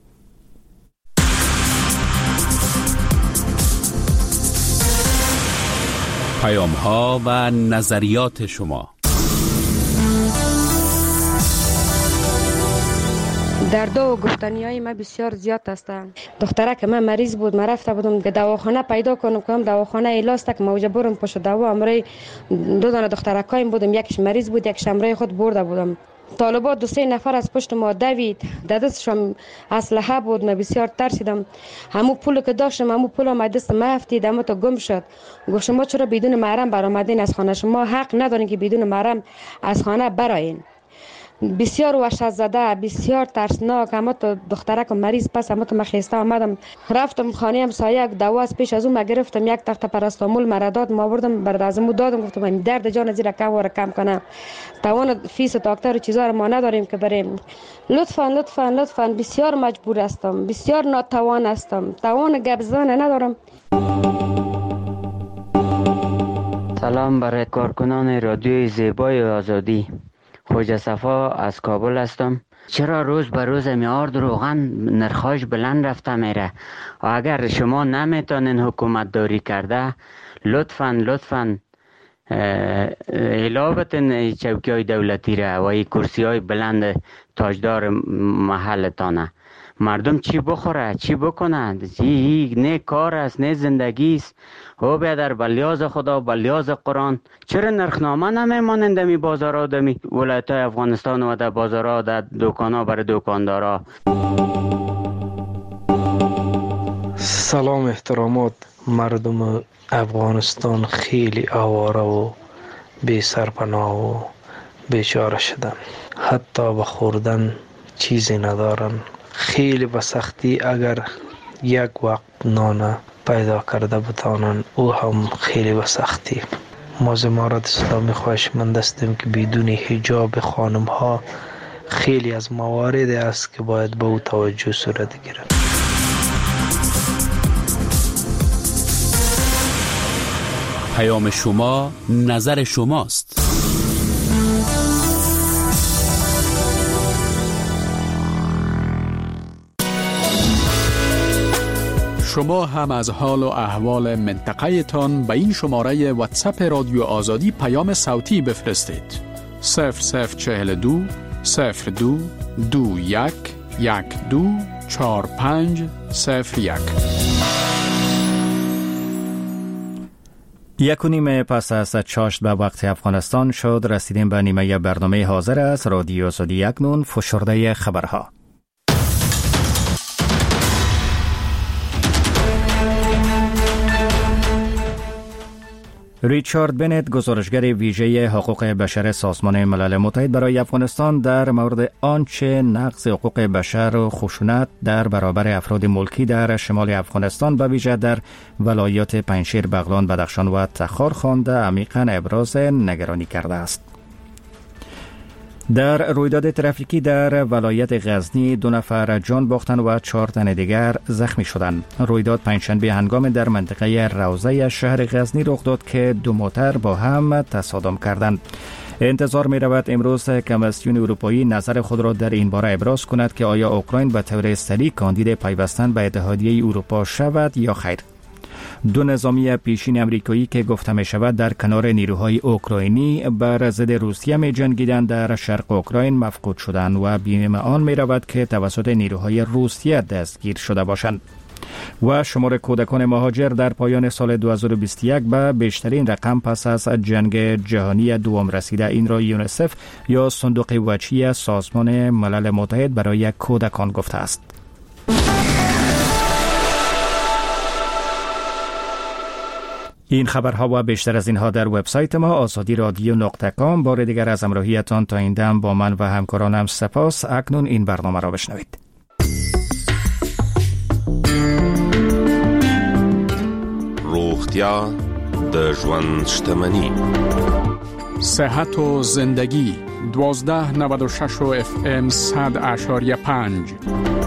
پیام‌ها و نظریات شما. درد و گفتنیای من بسیار زیاد است. دختره که من مریض بود، من رفته بودم که دواخانه پیدا کنم که دواخانه ایلاست که موجه برم پشت دوا امرای 2 دانه دخترکایم بودم، یکیش مریض بود یکیش امرای خود برده بودم. طالبات 2-3 نفر از پشت ما دوید، دستشم اسلحه بود، من بسیار ترسیدم. همون پول که داشتم همون پول ما دست ما افتید، اما تو گم شد. گفت شما چرا بدون محرم برآمدین از خانه؟ شما حق ندارین که بدون محرم از خانه برآیین. بسیار وحشت زده، بسیار ترسناک. اما تو دخترک مریض پس اما تو مخیسته آمدم، رفتم خانه همسایه دوا از پیش از اون ما گرفتم، یک تخت پاراستامول مرا داد، ما بردم برد از اون دادم، گفتم این درد جان زیرا کم کنه، توان فیس دکتر و چیزا رو ما نداریم که بریم. لطفاً بسیار مجبور هستم، بسیار ناتوان هستم، توان گپ زدن ندارم. سلام برای کارکنان رادیوی زیبای آزادی. خوجا صفا از کابل هستم. چرا روز به روز میارد روغن نرخاش بلند رفته میره؟ و اگر شما نمیتونین حکومت داری کرده لطفاً اعلابتن چوکی های دولتی را و این کرسی های بلند تاجدار محلتانه. مردم چی بخوره چی بکنه؟ نه کار است نه زندگی است. او بیادر بلیاز خدا بلیاز قرآن چرا نرخنامه نمیمانند می بازارها دمی ولایت های افغانستان و در بازارها در دکانها برای دکاندارها؟ سلام احترامات. مردم افغانستان خیلی آواره و بی سرپناه و بیچاره شدن، حتی به خوردن چیزی ندارن. خیلی به سختی اگر یک وقت نان پیدا کرده بتانن او هم خیلی به سختی. ما امارت اسلامی خواهشمند هستیم که بدون حجاب خانم ها خیلی از موارد است که باید به او توجه صورت گیرد. پیام شما نظر شماست. شما هم از حال و احوال منطقه تان به این شماره واتساپ رادیو آزادی پیام صوتی بفرستید. 0042 02 21 12 4501. 1:30 پس از چاشت به وقت افغانستان شد. رسیدیم به نیمه برنامه حاضر است رادیو آزادی اکنون فشرده خبرها. ریچارد بنت، گزارشگر ویژه حقوق بشر سازمان ملل متحد برای افغانستان، در مورد آنچه نقض حقوق بشر و خشونت در برابر افراد ملکی در شمال افغانستان به ویژه در ولایات پنجشیر، بغلان، بدخشان و تخار خوانده عمیقاً ابراز نگرانی کرده است. در رویداد ترافیکی در ولایت غزنی 2 نفر جان باختند و 4 تن دیگر زخمی شدند. رویداد پنجشنبه هنگام در منطقه روضه شهر غزنی رخ داد که 2 موتر با هم تصادم کردند. انتظار می رود امروز کمیسیون اروپایی نظر خود را در این باره ابراز کند که آیا اوکراین به طور سریع کاندید پیوستن به اتحادیه اروپا شود یا خیر. 2 نظامی پیشین امریکایی که گفته می شود در کنار نیروهای اوکراینی بر ضد روسیه می جنگیدند در شرق اوکراین مفقود شدند و بیم آن می رود که توسط نیروهای روسیه دستگیر شده باشند. و شمار کودکان مهاجر در پایان سال 2021 به بیشترین رقم پس از جنگ جهانی دوم رسیده. این را یونیسف یا صندوق وجهی سازمان ملل متحد برای کودکان گفته است. این خبرها و بیشتر از اینها در وبسایت ما azadi.radio.com. بار دیگر از همراهیتان تا این دم با من و همکارانم سپاس. اکنون این برنامه را بشنوید. روغتیا د ژوند شتمنی. صحت و زندگی 1296 FM 100.5.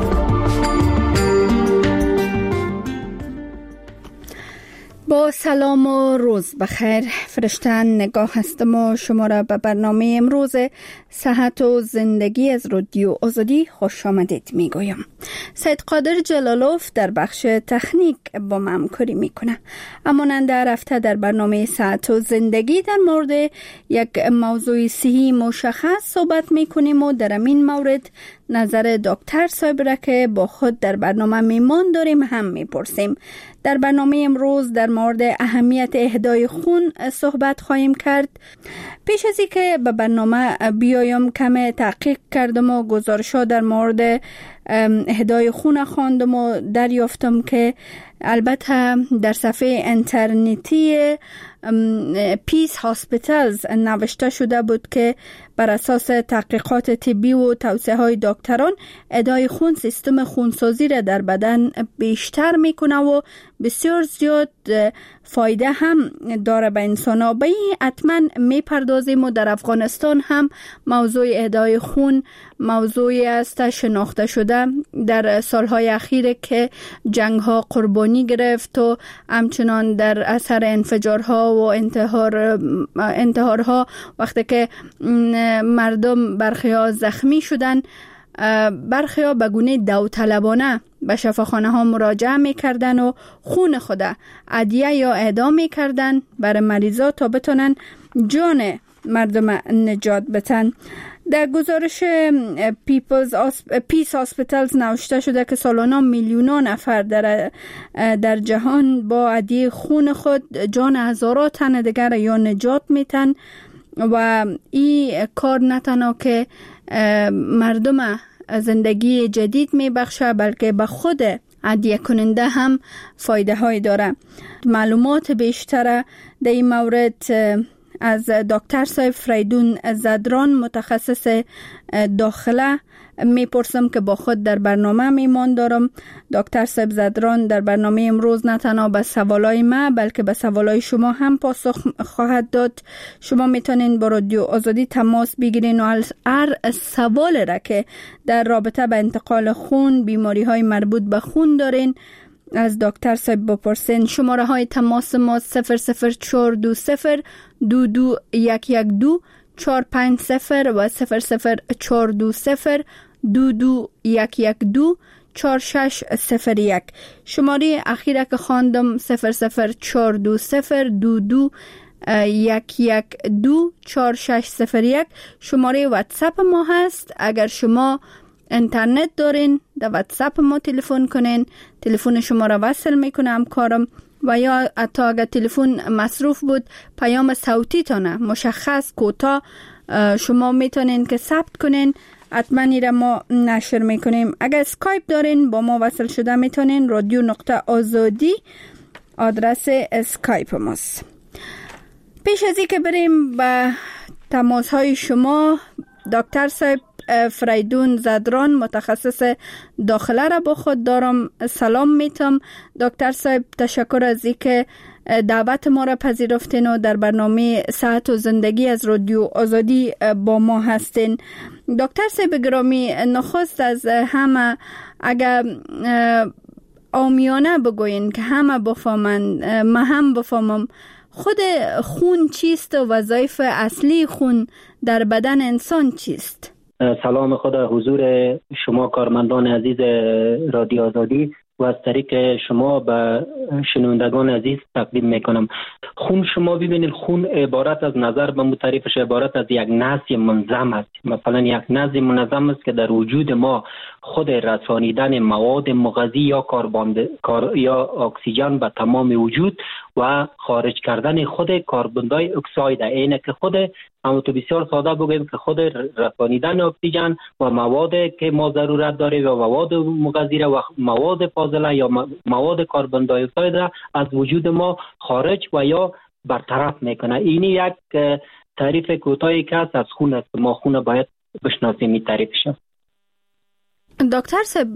با سلام و روز بخیر. فرشته نگاه هستم و شما را به برنامه امروز صحت و زندگی از رادیو آزادی خوش آمدید می گویم. سید قادر جلالوف در بخش تکنیک با من همکاری میکنه. مانند هر هفته در برنامه صحت و زندگی در مورد یک موضوع صحی مشخص صحبت میکنیم و در این مورد نظر دکتر صاحب را که با خود در برنامه میمان داریم هم میپرسیم. در برنامه امروز در مورد اهمیت اهدای خون صحبت خواهیم کرد. پیش از اینکه به برنامه بیایم کم تحقیق کردم و گزارش‌ها در مورد اهدای خون خواندم و دریافتم که البته در صفحه اینترنتی پیس هاسپیتالز نوشته شده بود که بر اساس تحقیقات طبی و توصیه‌های دکتران اهدای خون سیستم خونسازی را در بدن بیشتر میکنه و بسیار زیاد فایده هم داره به انسان‌ها. به این حتما میپردازیم و در افغانستان هم موضوع اهدای خون موضوعی است شناخته شده در سالهای اخیر که جنگ‌ها قربانی گرفت و همچنان در اثر انفجارها و انتحارها وقتی که مردم برخی‌ها زخمی شدن، برخی‌ها به گونه داوطلبانه به شفاخانه ها مراجعه میکردن و خون خود عدیه یا اهدا میکردن برای مریضا تا بتونن جان مردم نجات بدن. در گزارش پیس هاسپیتالز نوشته شده که سالانه میلیون‌ها نفر در جهان با عدیه خون خود جان هزاران تن دیگر یا نجات میتن و این کار نه تنها که مردم زندگی جدید میبخشه بلکه به خود عدیه کننده هم فایده های داره. معلومات بیشتر در این مورد از دکتر صاحب فریدون زدران متخصص داخله میپرسم که با خود در برنامه میمان دارم. دکتر صاحب زدران در برنامه امروز نه تنها به سوالای ما بلکه به سوالای شما هم پاسخ خواهد داد. شما میتونین با رادیو آزادی تماس بگیرین و هر سوال را که در رابطه به انتقال خون، بیماری های مربوط به خون دارین از دکتر صاحب بپرسین. شماره های تماس ما 00420 22 450 و 00420 22 112 4601. شماره اخیره که خواندم 004220112461 شماره واتساپ ما هست. اگر شما اینترنت دارین در واتساپ ما تلفن کنین، تلفن شما را وصل میکنم کارم، و یا حتی اگر تلفن مصروف بود پیام صوتی تانه مشخص کوتاه شما میتونین که ثبت کنین، حتما ایره ما نشر میکنیم. اگر اسکایپ دارین با ما وصل شده میتونین radio.azadi آدرس اسکایپ ماست. پیش از این که بریم به تماس های شما، دکتر صاحب فریدون زدران متخصص داخله را با خود دارم. سلام میتم دکتر صاحب، تشکر از اینکه دعوت ما را پذیرفتین و در برنامه صحت و زندگی از رادیو آزادی با ما هستین. دکتر صاحب گرامی، نخست از همه اگر عامیانه بگوین که همه بفهمن، من هم بفهمم، خود خون چیست و وظایف اصلی خون در بدن انسان چیست؟ سلام خدا حضور شما کارمندان عزیز رادیو آزادی و از طریق شما به شنوندگان عزیز تقدیم میکنم. خون شما ببینید، خون عبارت از نظر به تعریفش عبارت از یک نسج منظم است. مثلا یک نسج منظم است که در وجود ما خود رسانیدن مواد مغذی یا یا اکسیژن به تمام وجود و خارج کردن خود کاربن دی اکساید، اینه که خود همونطور بسیار ساده بگیم که خود رسانیدن اکسیژن و مواد که ما ضرورت داریم و مواد مغذی و مواد فاضله یا مواد کاربن دی اکساید را از وجود ما خارج و یا برطرف میکنه. این یک تعریف کوتاهی که از خون است. ما خون باید بشناسیم این تعریفش. دکتر صاحب،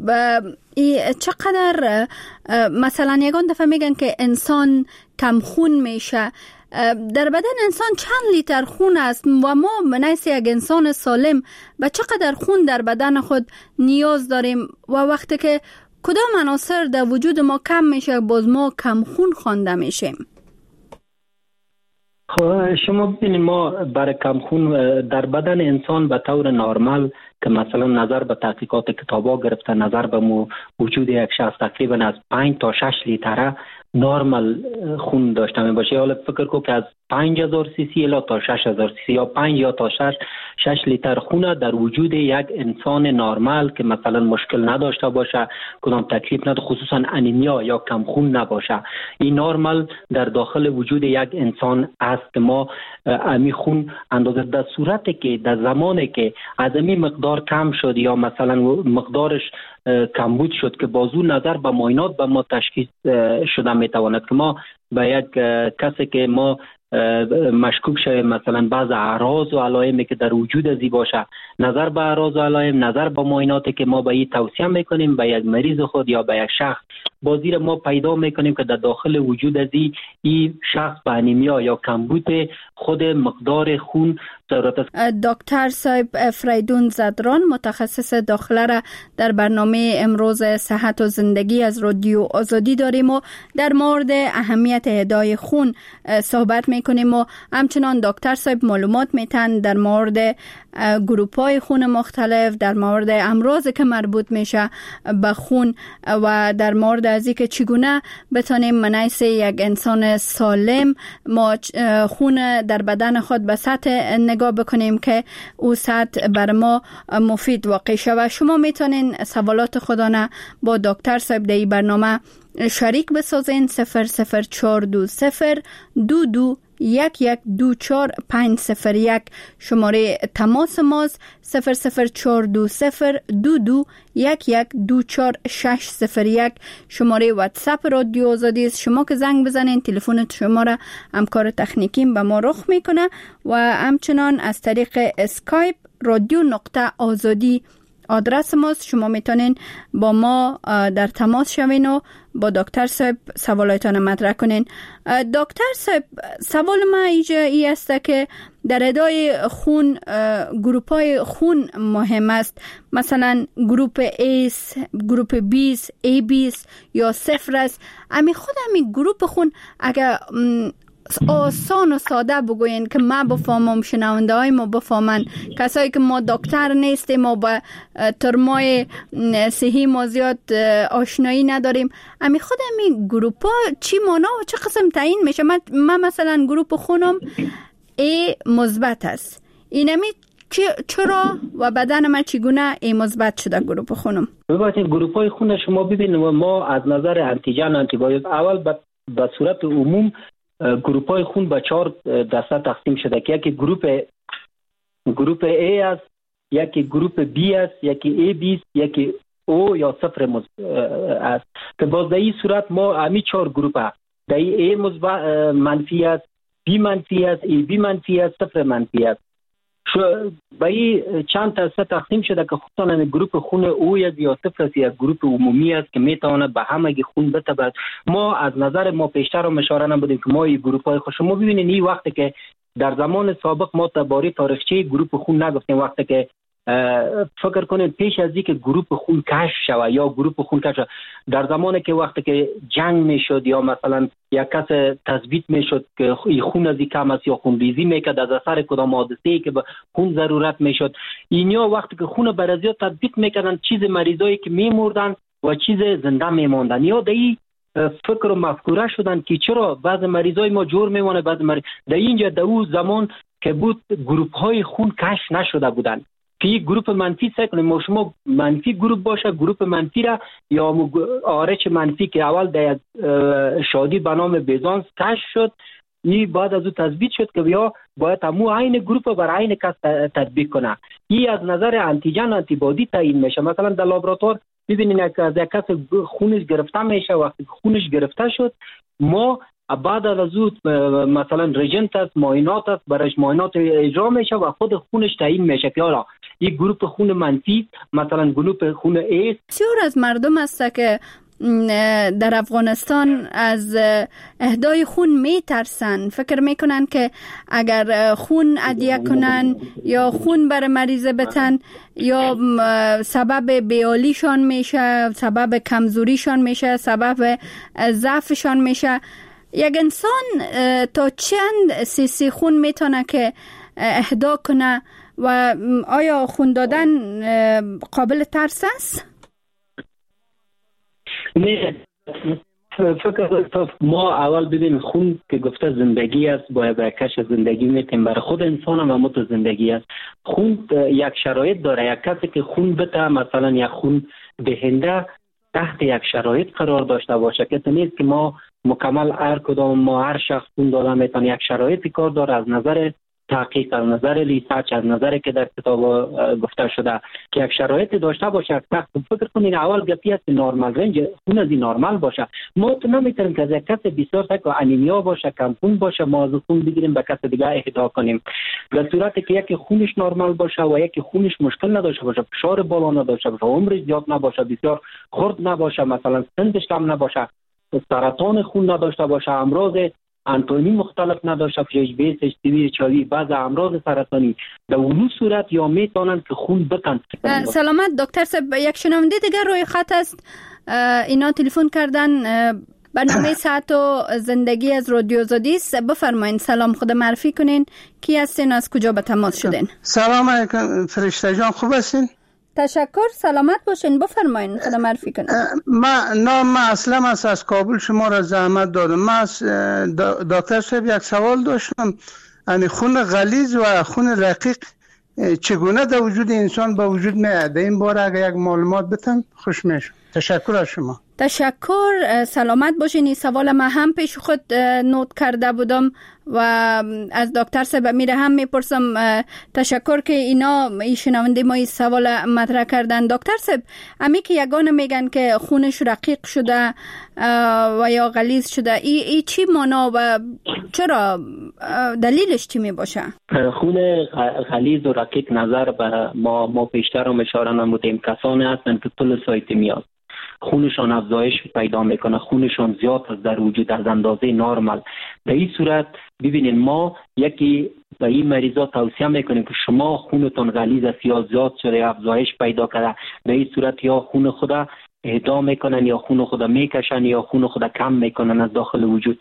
چقدر مثلا یگان دفعه میگن که انسان کم خون میشه، در بدن انسان چند لیتر خون است و ما بنیس یک انسان سالم به چقدر خون در بدن خود نیاز داریم و وقتی که کدام عناصر در وجود ما کم میشه باز ما کم خون خوانده میشیم؟ شما ببینید، ما برای کم خون در بدن انسان به طور نرمال که مثلا نظر به تحقیقات کتابا گرفته، نظر به وجود یک شخص تقریبا از 5 تا 6 لیتر نرمال خون داشته می باشه. حالا فکر کو که از 5000 سی سی الی تا 6000 سی سی یا 5 یا تا 6 لیتر خون در وجود یک انسان نرمال که مثلا مشکل نداشته باشه، کدام تکلیف نداره، خصوصا انیمیا یا کم خون نباشه، این نرمال در داخل وجود یک انسان است. ما امی خون اندازه در صورتی که در زمانی که از امی مقدار کم شد یا مثلا مقدارش کمبود شد که بازو نظر به معاینات به ما تشخیص شده میتواند که ما به یک کسی که ما مشکوک شویم مثلا بعض اعراض و علائمی که در وجود ازی باشه، نظر به اعراض و علائم، نظر به معایناتی که ما به این توصیه میکنیم به یک مریض خود یا به یک شخص، بازی ما پیدا میکنیم که در داخل وجود ازی این شخص به انیمیا یا کمبود خود مقدار خون ضرورت است. دکتر صاحب فریدون زدران متخصص داخله را در برنامه امروز صحت و زندگی از رادیو آزادی داریم و در مورد اهمیت اهدای خون صحبت میکنیم و همچنان دکتر صاحب معلومات میتن در مورد گروپ‌های خون مختلف، در مورد امراضی که مربوط میشه به خون و در مورد از اینکه چگونه بتونیم منیس یک انسان سالم ما خون در بدن خود به سطح نگاه بکنیم که او سطح بر ما مفید واقع شود. شما میتونین سوالات خودانه با دکتر صاحب در این برنامه شریک بسازین. 0042022124501 شماره تماس ماست. 0042022112461 شماره واتساپ رادیو آزادی است. شما که زنگ بزنین تلفن شما را همکار تکنیکیم به ما رخ میکنه و همچنان از طریق اسکایپ radio.azadi آدرس ماست. شما میتونین با ما در تماس شوین و با دکتر صاحب سوالاتتان مطرح کنین. دکتر صاحب، سوال ما ای است که در ادای خون گروپ‌های خون مهم است، مثلا گروپ A، گروپ B، AB یا 0 است. امی خود امی گروپ خون اگر آسان و ساده بگوین که ما بفهمم، شنونده های ما بفهمن، کسایی که ما دکتر نیستیم و با ترمای صحی ما زیاد آشنایی نداریم، امی خود امی گروپ ها چی مانا و چه قسم تعیین میشه؟ من مثلا گروپ خونم ای مثبت است، اینمی چرا و بدن من چگونه ای مثبت شده گروپ خونم؟ ببینید گروپ های خون شما ببینید ما از نظر انتیجن آنتیبادی اول به صورت عموم گروپ های خون به 4 دسته تقسیم شده که یکی گروپ A است، یکی گروپ B است، یکی AB است، یکی O یا 0 است. که باز در این صورت ما همی 4 گروپ هست. در این A منفی است، B منفی است، AB منفی است، 0 منفی است. به این چند دسته تقسیم شده که خصوصا گروپ خون او یا 0 است، یک گروپ عمومی است که میتونه به همه خون بتابد. ما از نظر ما پیشتر هم اشاره نبودیم که ما این گروپ های خوش شما ببینید این وقتی که در زمان سابق ما درباره تاریخچه گروپ خون نگفتیم، وقتی که فکر کنید پیش از اینکه گروپ خون کشف شود یا گروپ خون کشف در زمانی که وقتی که جنگ میشد یا مثلا یک کس تثبیت میشد که خون از کم است یا خونریزی میکرد از اثر کدام حادثه‌ای که به خون ضرورت میشد، اینیا وقتی که خون برازیات تثبیت میکردن چیز مریضایی که میمردن و چیز زنده میموندن، یا دایی فکر و مفکوره شدن که چرا بعض مریضای ما جور میمونه، بعض مریض در اینجا در اون زمان که بود گروپ های خون کشف نشده بودن که یک گروپ منفی سعی کنیم ما شما منفی گروپ باشه، گروپ منفی را یا آرچ منفی که اول در شادی به نام بیزانس کشف شد، این بعد از او تثبیت شد که بیا باید همو عین گروپ بر عین کس تطبیق کنه. این از نظر انتیجن آنتیبادی تعیین میشه. مثلا در لابراتوار ببینید از یک کس خونش گرفته میشه، وقتی خونش گرفته شد ما بعد از او مثلا رژنت است، معاینات است، برایش معاینات اجرا میشه و خود خونش تعیین میشه که حالا یک گروپ خون منفی مثلا گروپ خون A. بسیار از مردم است که در افغانستان از اهدای خون میترسن، فکر میکنن که اگر خون عدیه کنن یا خون بر مریضه بتن یا سبب بیالیشان میشه، سبب کمزوریشان میشه، سبب ضعفشان میشه. یک انسان تا چند سی خون میتونه که اهدا کنه و آیا خون دادن قابل ترس است؟ نه، فکر ما اول ببین خون که گفته زندگی است، باید به کش زندگی میتیم، برای خود انسان هم مت زندگی است. خون یک شرایط داره، یک کسی که خون بده مثلا یک خون دهنده تحت یک شرایط قرار داشته باشه که نیست که ما مکمل هر کدام ما هر شخص خون داده میتونه، یک شرایطی کار داره از نظر تحقیق، از نظر ریسرچ، از نظر که در کتاب گفته شده که یک شرایطی داشته باشه. فکر کنین اول گپی است نورمال رنج خون از نورمال باشه. ما تو نمیتونیم که از یک کس بسیار تک انیمیا باشه، کم خون باشه ما از خون بگیریم به کس دیگه اهدا کنیم، در صورتی که یکی خونش نورمال باشه و یکی خونش مشکل نداشته باشه، فشار بالا نداشته باشه، عمرش زیاد نباشه، بسیار خرد نباشه، مثلا سنش کم نباشه، سرطان خون نداشته باشه، امراض انتونی مختلف نداشته باشه، HbA HCV HIV، بعض امراض سرطانی، در اون صورت یا میتونن که خون بتن. سلامت دکتر صاحب، یک شنونده دیگر روی خط است، اینا تلفن کردن. برنامه ساعت و زندگی از رادیو آزادی است. بفرمایید سلام، خود معرفی کنین، کی هستین، از کجا به تماس شدین؟ سلام علیکم فرشته جان، خوب هستین؟ تشکر، سلامت باشین، بفرمایید خود معرفی کنین. نام اسلم است، از کابل شما را زحمت دادم. من دکتر صاحب یک سوال داشتم، یعنی خون غلیظ و خون رقیق چگونه در وجود انسان به وجود میاد؟ این باره اگر یک معلومات بتن خوش میشم. تشکر از شما. تشکر، سلامت باشین. این سوال ما هم پیش خود نوت کرده بودم و از دکتر صاحب میره هم میپرسم. تشکر که اینا شنونده ما این سوال مطرح کردن. دکتر صاحب، امی که یگانه میگن که خونش رقیق شده و یا غلیظ شده، ای چی معنا و چرا دلیلش چی می باشه؟ خون غلیظ و رقیق نظر به ما پیشتر هم اشاره نمودیم، کسانی هستن که پلیسایتمی هست، خونشان افزایش پیدا میکنه، خونشان زیاد است در وجود از اندازه نرمال. در این صورت ببینید ما یکی به این مریضا توصیه میکنیم که شما خونتون غلیظ است یا زیاد شده افزایش پیدا کرده، در این صورت یا خون خدا اهدا میکنن یا خون خدا میکشن یا خون خدا کم میکنن از داخل وجود.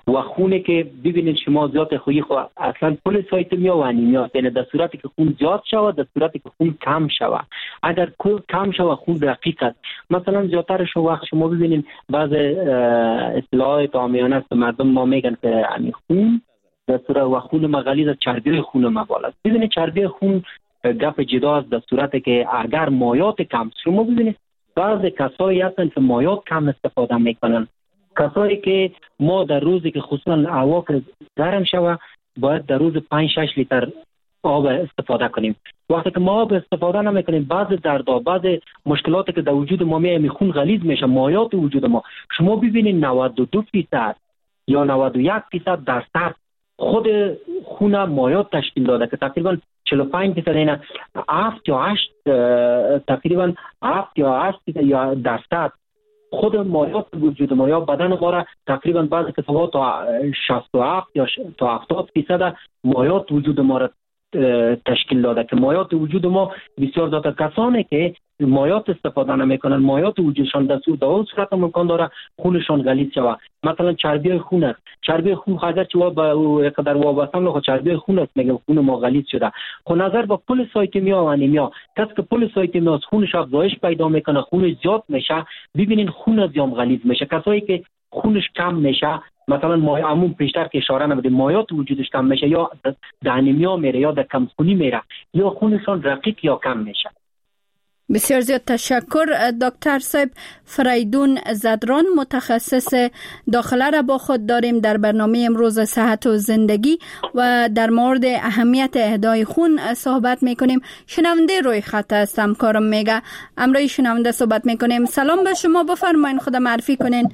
و خونی که ببینید شما زیاد خویی خو اصلا پلیسایتمیا و انیمیا، یعنی در صورتی که خون زیاد شود، در صورتی که خون کم شود. اگر کم شود خون رقیق است. مثلا زیادترش وقت شما ببینید بعض اصطلاحات عامیانه است مردم ما میگن که همین خون در صورت و خون ما غلیظ، چربی خون ما بالا است. ببینید چربی خون گپ جدا است در صورتی که اگر مایات کم، شما ببینید بعض کسایی هستن که مایات کم استفاده میکنن. کسایی که ما در روزی که خصوصا هوا گرم شود باید در روز 5-6 لیتر آب استفاده کنیم. وقتی که ما آب استفاده نمیکنیم بعض دردها، بعض مشکلاتی که در وجود ما میاد، خون غلیظ میشه، مایات وجود ما، شما ببینید 92% یا 91% درصد خود خون مایات تشکیل داده که تقریبا 45% اینا 7 یا 8 تقریبا 7 یا 8 یا درصد خود مایات وجود ما یا بدن ما را تقریبا بعضی کسان تا 67 یا تا 70% مایات وجود ما را تشکیل داده که مایات وجود ما بسیار زیاد. کسانی که مایات استفاده نمیکنن، مایات وجودشان در صورت امکان داره خونشان غلیظ شود. مثلا چربی خون است، چربی خون اگر چوا به قدر وابسته نه، چربی خون است، میگم خون ما غلیظ شده. خب نظر به پلیسایتمیا و انیمیا، کسی که پلیسایتمیا خونش افزایش پیدا میکنه، خونش زیاد میشه، ببینین خون از یام غلیظ میشه. کسایی که خونش کم میشه، مثلا همون پیشتر که اشاره نمیدیم مایات وجودش کم میشه، یا در انیمیا میره یا در کمخونی میره، یا خونشان رقیق یا کم میشه. بسیار زیاد تشکر دکتر صاحب. فریدون زدران، متخصص داخله را با خود داریم در برنامه امروز صحت و زندگی و در مورد اهمیت اهدای خون صحبت میکنیم. شنونده روی خط است، همکارم میگه امروی شنونده صحبت میکنیم. سلام به شما، بفرمایید خود معرفی کنین،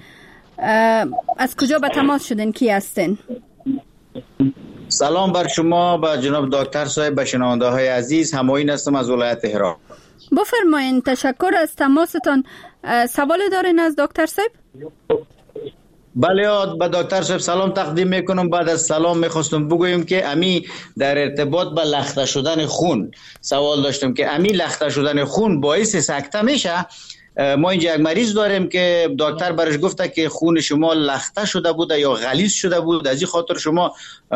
از کجا به تماس شدین، کی هستین؟ سلام بر شما، به جناب دکتر صاحب، به شنونده های عزیز. همایون هستم از ولایت تهران. بفرمایین، تشکر از تماستان. سوال دارین از دکتر صاحب؟ بله، به دکتر صاحب سلام تقدیم میکنم. بعد از سلام میخواستم بگویم که امی در ارتباط به لخته شدن خون سوال داشتم که امی لخته شدن خون باعث سکته میشه. ما اینجا یک مریض داریم که دکتر برش گفته که خون شما لخته شده بوده یا غلیظ شده بود، از این خاطر شما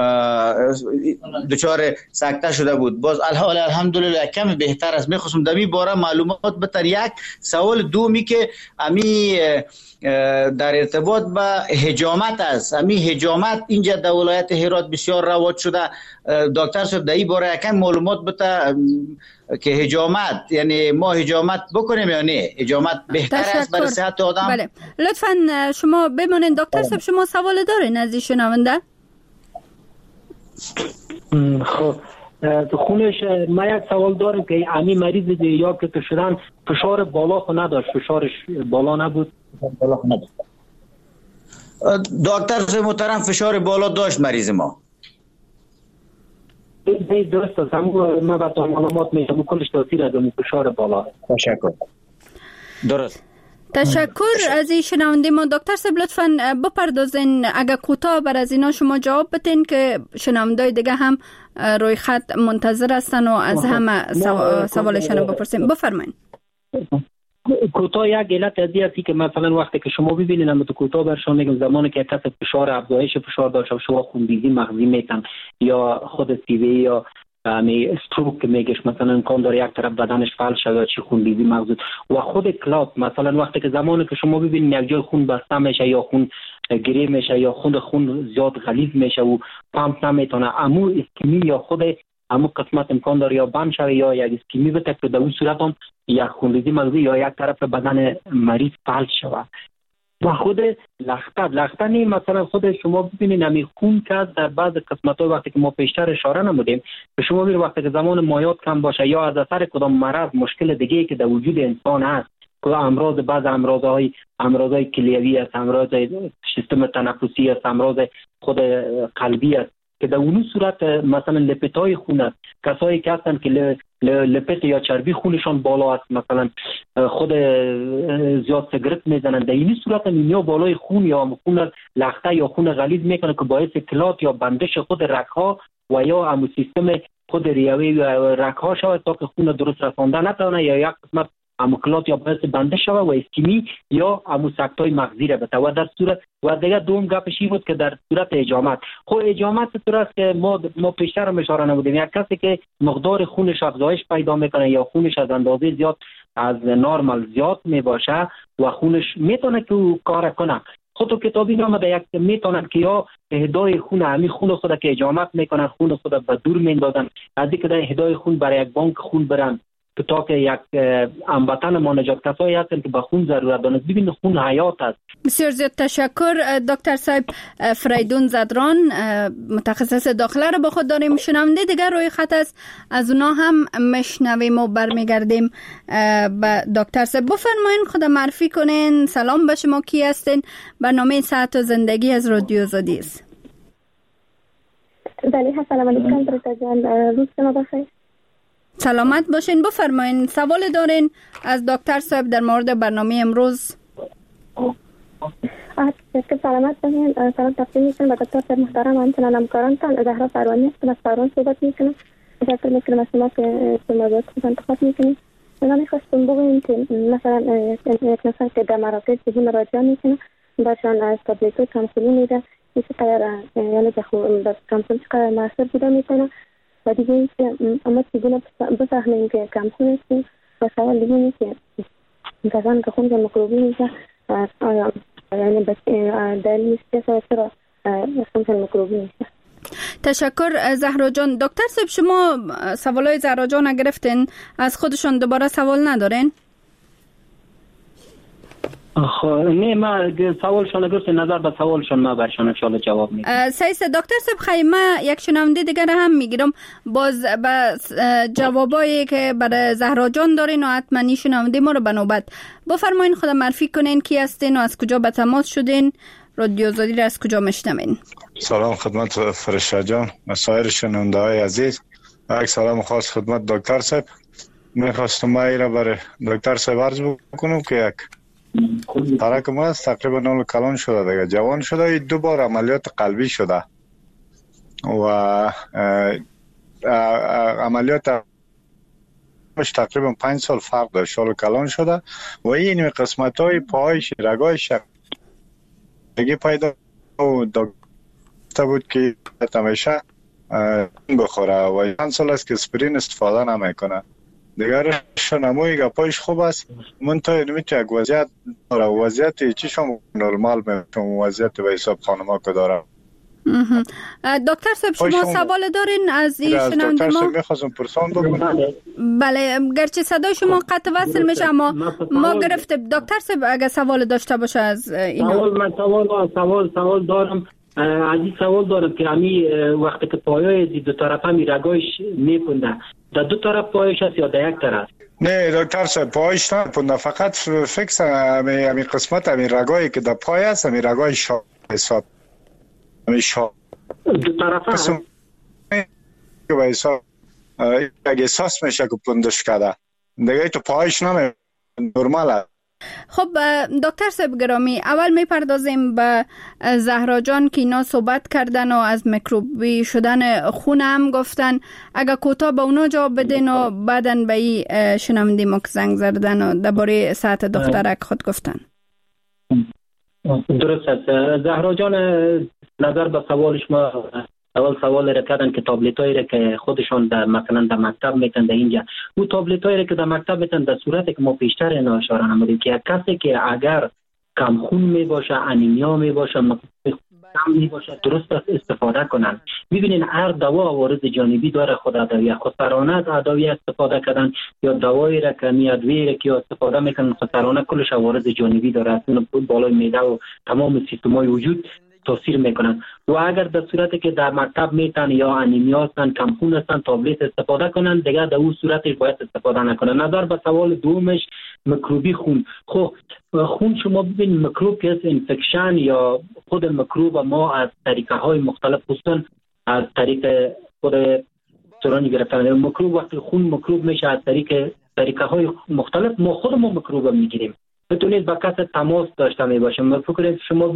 دچار سکته شده بود. باز الحمدلله کمی بهتر است. میخواستم در این باره معلومات بتر. یک سوال دومی که امی در ارتباط به حجامت است. امی حجامت اینجا در ولایت هرات بسیار رواج شده. دکتر صاحب در این باره یکم معلومات بده که حجامت، یعنی ما حجامت بکنیم یا نه؟ حجامت بهتر است برای صحت آدم؟ بله، لطفاً شما بمونین. دکتر صاحب شما سوال دارین از این شنونده؟ خب خونش ما یک سوال دارم که امی مریض یا که شدن فشار بالا خو نداشت، فشارش بالا نبود. دکتر صاحب محترم فشار بالا داشت مریض ما. درست است. ما با معلومات میگم کلش تاثیر داره فشار بالا. تشکر. درست. تشکر از این شنونده ما. دکتر صاحب لطفاً بپردازین، اگر کوتاه بر از اینا شما جواب بدین که شنوندای دیگه هم روی خط منتظر هستن و از همه سوالشون بپرسیم. بفرمایید. کوتاه یک علت از این که مثلا وقتی که شما ببینید هم تو کوتاه برشون میگم زمانی که کسی فشار افزایش فشار داشت شما خونریزی مغزی میتن یا خود سیوی یا استروک میگش، مثلا امکان داره یک طرف بدنش فعال شه یا چی خونریزی مغزی و خود کلات. مثلا وقتی که زمانی که شما ببینید یک جای خون بسته میشه یا خون گریه میشه یا خون زیاد غلیظ میشه و پمپ نمیتونه، امو اسکیمی یا خود امو قسمت امکان داره یا بند شوه یا یک اسکیمی بده که در اون صورت هم یک خونریزی مغزی یا یک طرف بدن مریض فعال شوه. و خود لخته نیم، مثلا خود شما ببینید همین خون که در بعض قسمت‌ها وقتی که ما پیشتر اشاره نمودیم به شما ببینید وقتی که زمان مایات کم باشه یا از اثر کدام مرض مشکل دیگه‌ای که در وجود انسان هست، که بعض امراض‌های کلیوی است، امراض سیستم تنفسی است، امراض خود قلبی است که در اون صورت مثلا لپتای خون است. کسایی که هستن که لپت یا چربی خونشان بالا است، مثلا خود زیاد سیگرت میزنن، در این صورت انیمیا بالای خون یا خون لخته یا خون غلیظ میکنه که باعث کلات یا بندش خود رگ‌ها و یا هم سیستم خود ریوی رگ‌ها شود تا که خون درست رسانده نتونه یا یک قسمت اموکلات یا باعث بنده شوه و اسکیمی یا اموسکتای مغزی را بده و در صورت و دیگه دوم گپش این بود که در صورت اجامت اجامت طور است که ما پیشتر هم اشاره نمودیم یک کسی که مقدار خونش افزایش پیدا میکنه یا خونش از اندازه زیاد از نورمال زیاد می باشه و خونش میتونه که او کار کنه خود کتابی نامده یک میتونن که یا اهدای خون همین خون خود که اجامت میکنن خون خود به دور میندازن از اینکه در اهدای خون برای یک بانک خون برن تا که یک هموطن ما نجات کسایی هستن که به خون ضرورت دارن. ببین خون حیات است. بسیار زیاد تشکر دکتر صاحب. فریدون زدران متخصص داخله رو با خود داریم. شنونده دیگر روی خط است، از اونا هم مشنویم و برمیگردیم به دکتر صاحب. بفرمایین خود معرفی کنین. سلام به شما، کی هستین؟ برنامه صحت و زندگی از رادیو آزادی است. بله، سلام علیکم دکتر جان، روز شما بخیر. سلامت باشین. بفرمایین سوال دارین از دکتر صاحب در مورد برنامه امروز. سلامت باشین. سلام تقدیم میکنم به دکتر صاحب محترم، همچنان همکارانتان. زهرا پروانی هستم، از پروان صحبت میکنم. تشکر میکنم از شما که موضوعات خود انتخاب میکنید. من میخواستم بگویم که مثلا یک نفر که در مراکز سیدی مراجعه میکنه برشان از تابلیتو کمسولی میده، میشه قرار یعنی که کمسول چقدر موثر بوده میکنه و دیگه این که اما چگونه بفهمیم که کمسول هستیم و سوال دیگه این که کسان که خون میکروبی میشه یعنی دلیل نیست که چرا خون میکروبی میشه. تشکر زهرا جان. دکتر صاحب شما سوالای زهرا جان گرفتین، از خودشون دوباره سوال ندارین؟ نه، ما سوالشون گرفت، نظر به سوالشون ما برشون ان شاء الله جواب میدم. سیس دکتر صاحب خیمه یک شنونده دیگر هم میگیرم باز به جوابایی که برای زهرا جان دارین و حتما شنونده ما رو به نوبت. بفرمایین خود معرفی کنین، کی هستین و از کجا به تماس شدین؟ رادیو آزادی را از کجا میشنوین؟ سلام خدمت فرشته جان و سایر شنونده های عزیز. یک سلام خاص خدمت دکتر صاحب. میخواستم ما را برای دکتر صاحب عرض بکنم که یک ترک ما تقریبا 9 کلان شده دیگه، جوان شده، 2 بار عملیات قلبی شده و عملیات تقریبا 5 سال فرق داشت، سال کلان شده و این قسمت های پایش رگایش دیگه پیدا و دکتر بود که همیشه بخوره و چند سال است که اسپرین استفاده نمیکنه دیگر. شنموی گپایش خوب است، منتها نمیشه یک وضعیت داره، وضعیت چی شما نرمال میشم وضعیت به حساب خانما که داره. دکتر صاحب شما سوال دارین از این شنونده ما؟ دکتر صاحب میخواستم پرسان بکنم. بله، گرچه صدای شما قطع وصل میشه اما ما گرفتیم. دکتر صاحب اگه سوال داشته باشه از اینا. من سوال دارم. عزیز سوال دارم که همی وقتی که پایای دو طرفه می رگایش میپنده، در 2 طرف پایش هست یا در 1 طرف؟ نه دکتر صاحب پایش نپنده، فقط فکس همی قسمت همی رگایی که در پای هست همی رگای شا حساب همی شا 2 طرفه هست که به حساب اگه احساس میشه که پندش کرده دیگه تو پایش نمی نرماله. خب دکتر صاحب گرامی، اول میپردازیم به زهرا جان که اینا صحبت کردن و از میکروبی شدن خون هم گفتن. اگه کوتاه به اونا جواب بدین و بعدن به این شنونده ما که زنگ زدن و درباره صحت دخترک خود گفتن. درست است. زهرا جان نظر به سوالش ما اول سوال را کردن که تابلتایی را که خودشان در مثلا در مکتب میتن در اینجا او تابلتایی را که در مکتب میتن در صورتی که ما پیشتر اینا اشاره نمودیم که یک کسی که اگر کم خون می باشه، انیمیا می باشه، کم می باشه، درست استفاده کنن. ببینین هر دوا عوارض جانبی داره، خود ادویه خسرانه از ادویه استفاده کردن یا دوایی را که ادویه را که استفاده میکنن خسرانه کلش عوارض جانبی داره، اون بالای معده و تمام سیستم‌های وجود تاثیر میکنن. و اگر در صورتی که در مکتب میتن یا انیمیا هستن، کم خون هستن، تابلت استفاده کنن، دیگه در اون صورتش باید استفاده نکنن. نظر به سوال دومش میکروبی خون. خب خون شما ببینید میکروب که انفکشن یا خود میکروب ما از طریقه های مختلف هستن، از طریق خود سرانی گرفتن میکروب وقتی خون میکروب میشه از طریقه های مختلف ما خودمون میکروب میگیریم. بتونید با کس تماس داشته می باشیم. فکر شما ببینید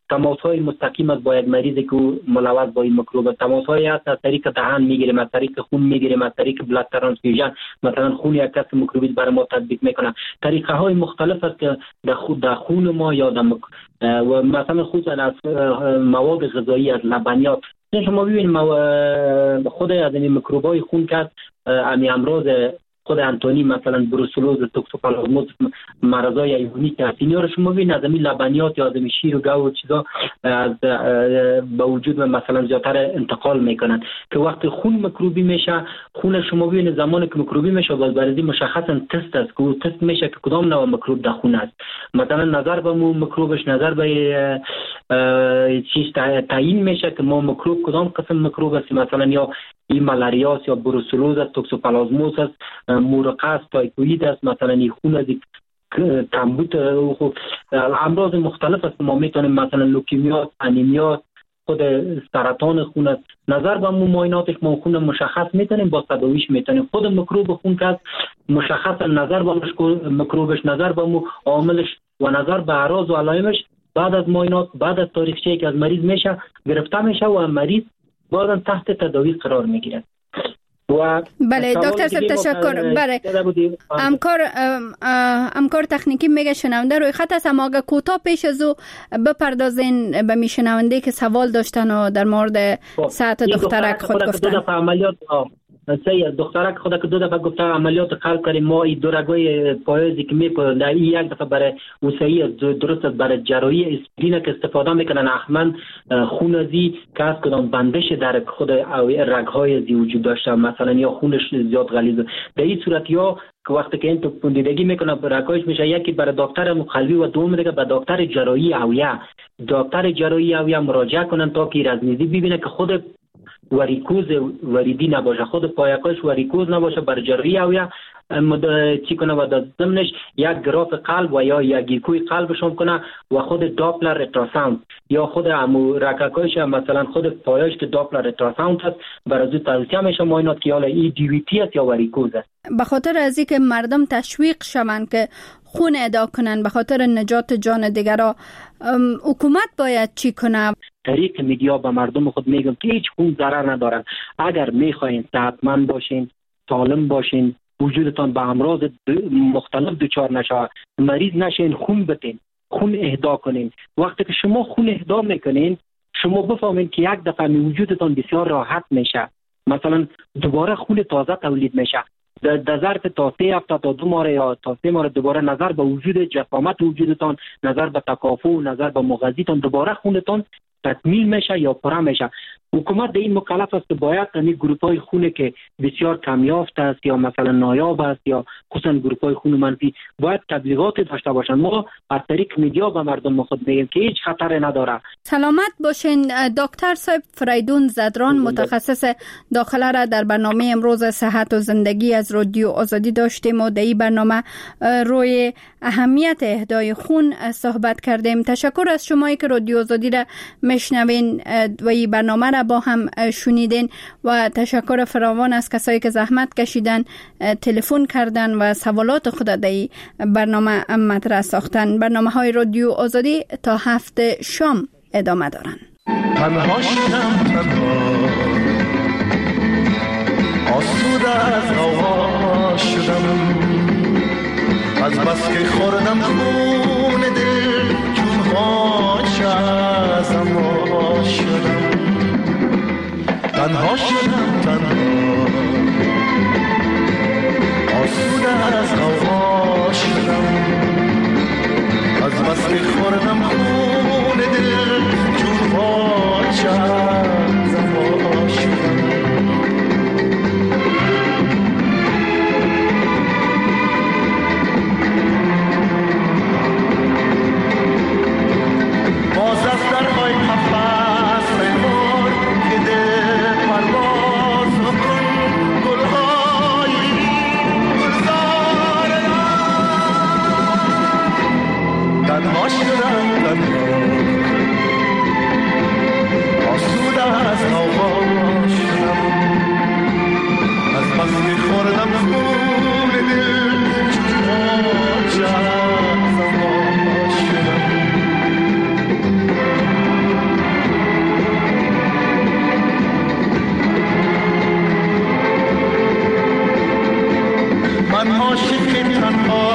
تماس‌های مستقیم است با یک مریضی که ملوث با این میکروب. تماس‌های است از طریق دهان میگیریم، از طریق خون میگیریم، از طریق بلاد ترانسفیوژن، مثلا خون یک کس میکروبی برای ما تطبیق میکنه. طریقه های مختلف است که در خون ما یا و مثلا خصوصا از مواد غذایی، از لبنیات. شما ببینید خود از این میکروب‌های خون که امی امراض خود انتونی، مثلا بروسلوز، توکسوپلازموز، مرضای حیوانی که هست، اینا رو شما ببینید از این لبنیات یا از این شیر و گوشت و چیزا به وجود مثلا زیادتر انتقال میکنن که وقتی خون میکروبی میشه، خون شما ببینید زمانی که میکروبی میشه باز برای مشخصا تست است که تست میشه که کدام نوع میکروب در خون است. مثلا نظر به میکروبش، نظر به چیز تعیین میشه که ما میکروب کدام قسم میکروب است، مثلا یا این مالاریاس یا بروسلوز است، توکسوپلازموس است، مورقه است، تایفوید است، مثلا این خون از کمبود، امراض مختلف است. ما میتونیم مثلا لوکیمیا، انیمیا، خود سرطان خون است. نظر به معایناتش ما خون مشخص میتونیم، با تداویش میتونیم. خود میکروب خون که مشخص نظر به میکروبش، نظر به عاملش و نظر به اعراض و علائمش بعد از معاینات، بعد از تاریخچه‌ای که از مریض میشه گرفته میشه و مریض بعداً تحت تداوی قرار میگیره. بله دکتر صاحب تشکر. بله همکار تکنیکی میگه شنونده روی خط است، اما اگه کوتاه پیش از او بپردازین به میشنونده که سوال داشتن و در مورد صحت دخترک خود گفتن. دخترک خود که 2 دفعه گفته عملیات قلب کردیم، ما این 2 رگای پایزی که میکنن در این 1 دفعه برای وسیعی درست است، برای جراحی اسپرین که استفاده میکنن احمن خون ازی که از کدام بندش در خود رگهای ازی وجود داشته، مثلا یا خونش زیاد غلیظ. در این صورت یا که وقتی که این تو پوندیدگی میکنه رگایش میشه، یکی برای دکتر قلبی و دوم دیگه به دکتر جراحی اویه. دکتر جراحی اویه مراجعه کنن تا که رزمیزی ببینه که خود وریکوز وریدی نباشه، خود پایکاش وریکوز نباشه، بر جراحی او یا چی کنه و در ضمنش یک گراف قلب و یا یک گیکوی قلبشون کنه و خود داپلر اتراساوند یا خود رککایش مثلا خود پایش که داپلر اتراساوند هست برای زود توصیه میشه معاینات که حالا ای دی وی تی است یا وریکوز است. به خاطر از اینکه مردم تشویق شوند که خون ادا کنن به خاطر نجات جان دیگران، حکومت باید چی کنه؟ طریق میدیا به مردم خود میگم که هیچ خون ضرر ندارن. اگر میخواین صحتمند باشین، سالم باشین، وجودتان به امراض مختلف دچار نشه، مریض نشین، خون بدین، خون اهدا کنین. وقتی که شما خون اهدا میکنین شما بفهمین که یک دفعه وجودتان بسیار راحت میشه، مثلا دوباره خون تازه تولید میشه. در ظرف تا 3 هفته تا 2 ماه یا تا 3 ماه دوباره نظر به وجود جسامت وجودتان، نظر به تکافؤ، نظر به مغذیتان دوباره خونتان تکمیل میشه یا پره میشه. حکومت در این مکلف است که باید این گروپ‌های خون که بسیار کمیافت است یا مثلا نایاب است یا خصوصا گروپ‌های خون منفی باید تبلیغات داشته باشند. ما از طریق میدیا به مردم خود میگیم که هیچ خطری نداره. سلامت باشین. دکتر صاحب فریدون زدران متخصص داخله را در برنامه امروز صحت و زندگی از رادیو آزادی داشتیم و در این برنامه روی اهمیت اهدای خون صحبت کردیم. تشکر از شمایی که رادیو آزادی را میشنوین و این برنامه را با هم شنیدین و تشکر فراوان از کسایی که زحمت کشیدن، تلفن کردن و سوالات خود در برنامه مطرح ساختن. برنامه‌های رادیو آزادی تا 7 شام ادامه دارن. تنها شدم، تنها آسوده از غوغا شدم، از بس که خوردم خون دل چون غاچ ازم وا شدم. تنها شدم، تنها آسوده از غوغا شدم، از بس که خوردم خون دل چون غاچ ازم وا شدم. باز از درهای قفس ببار که دل پرواز کن، گلهای گلزار تنها شدم، تنها آسوده عاشق تنها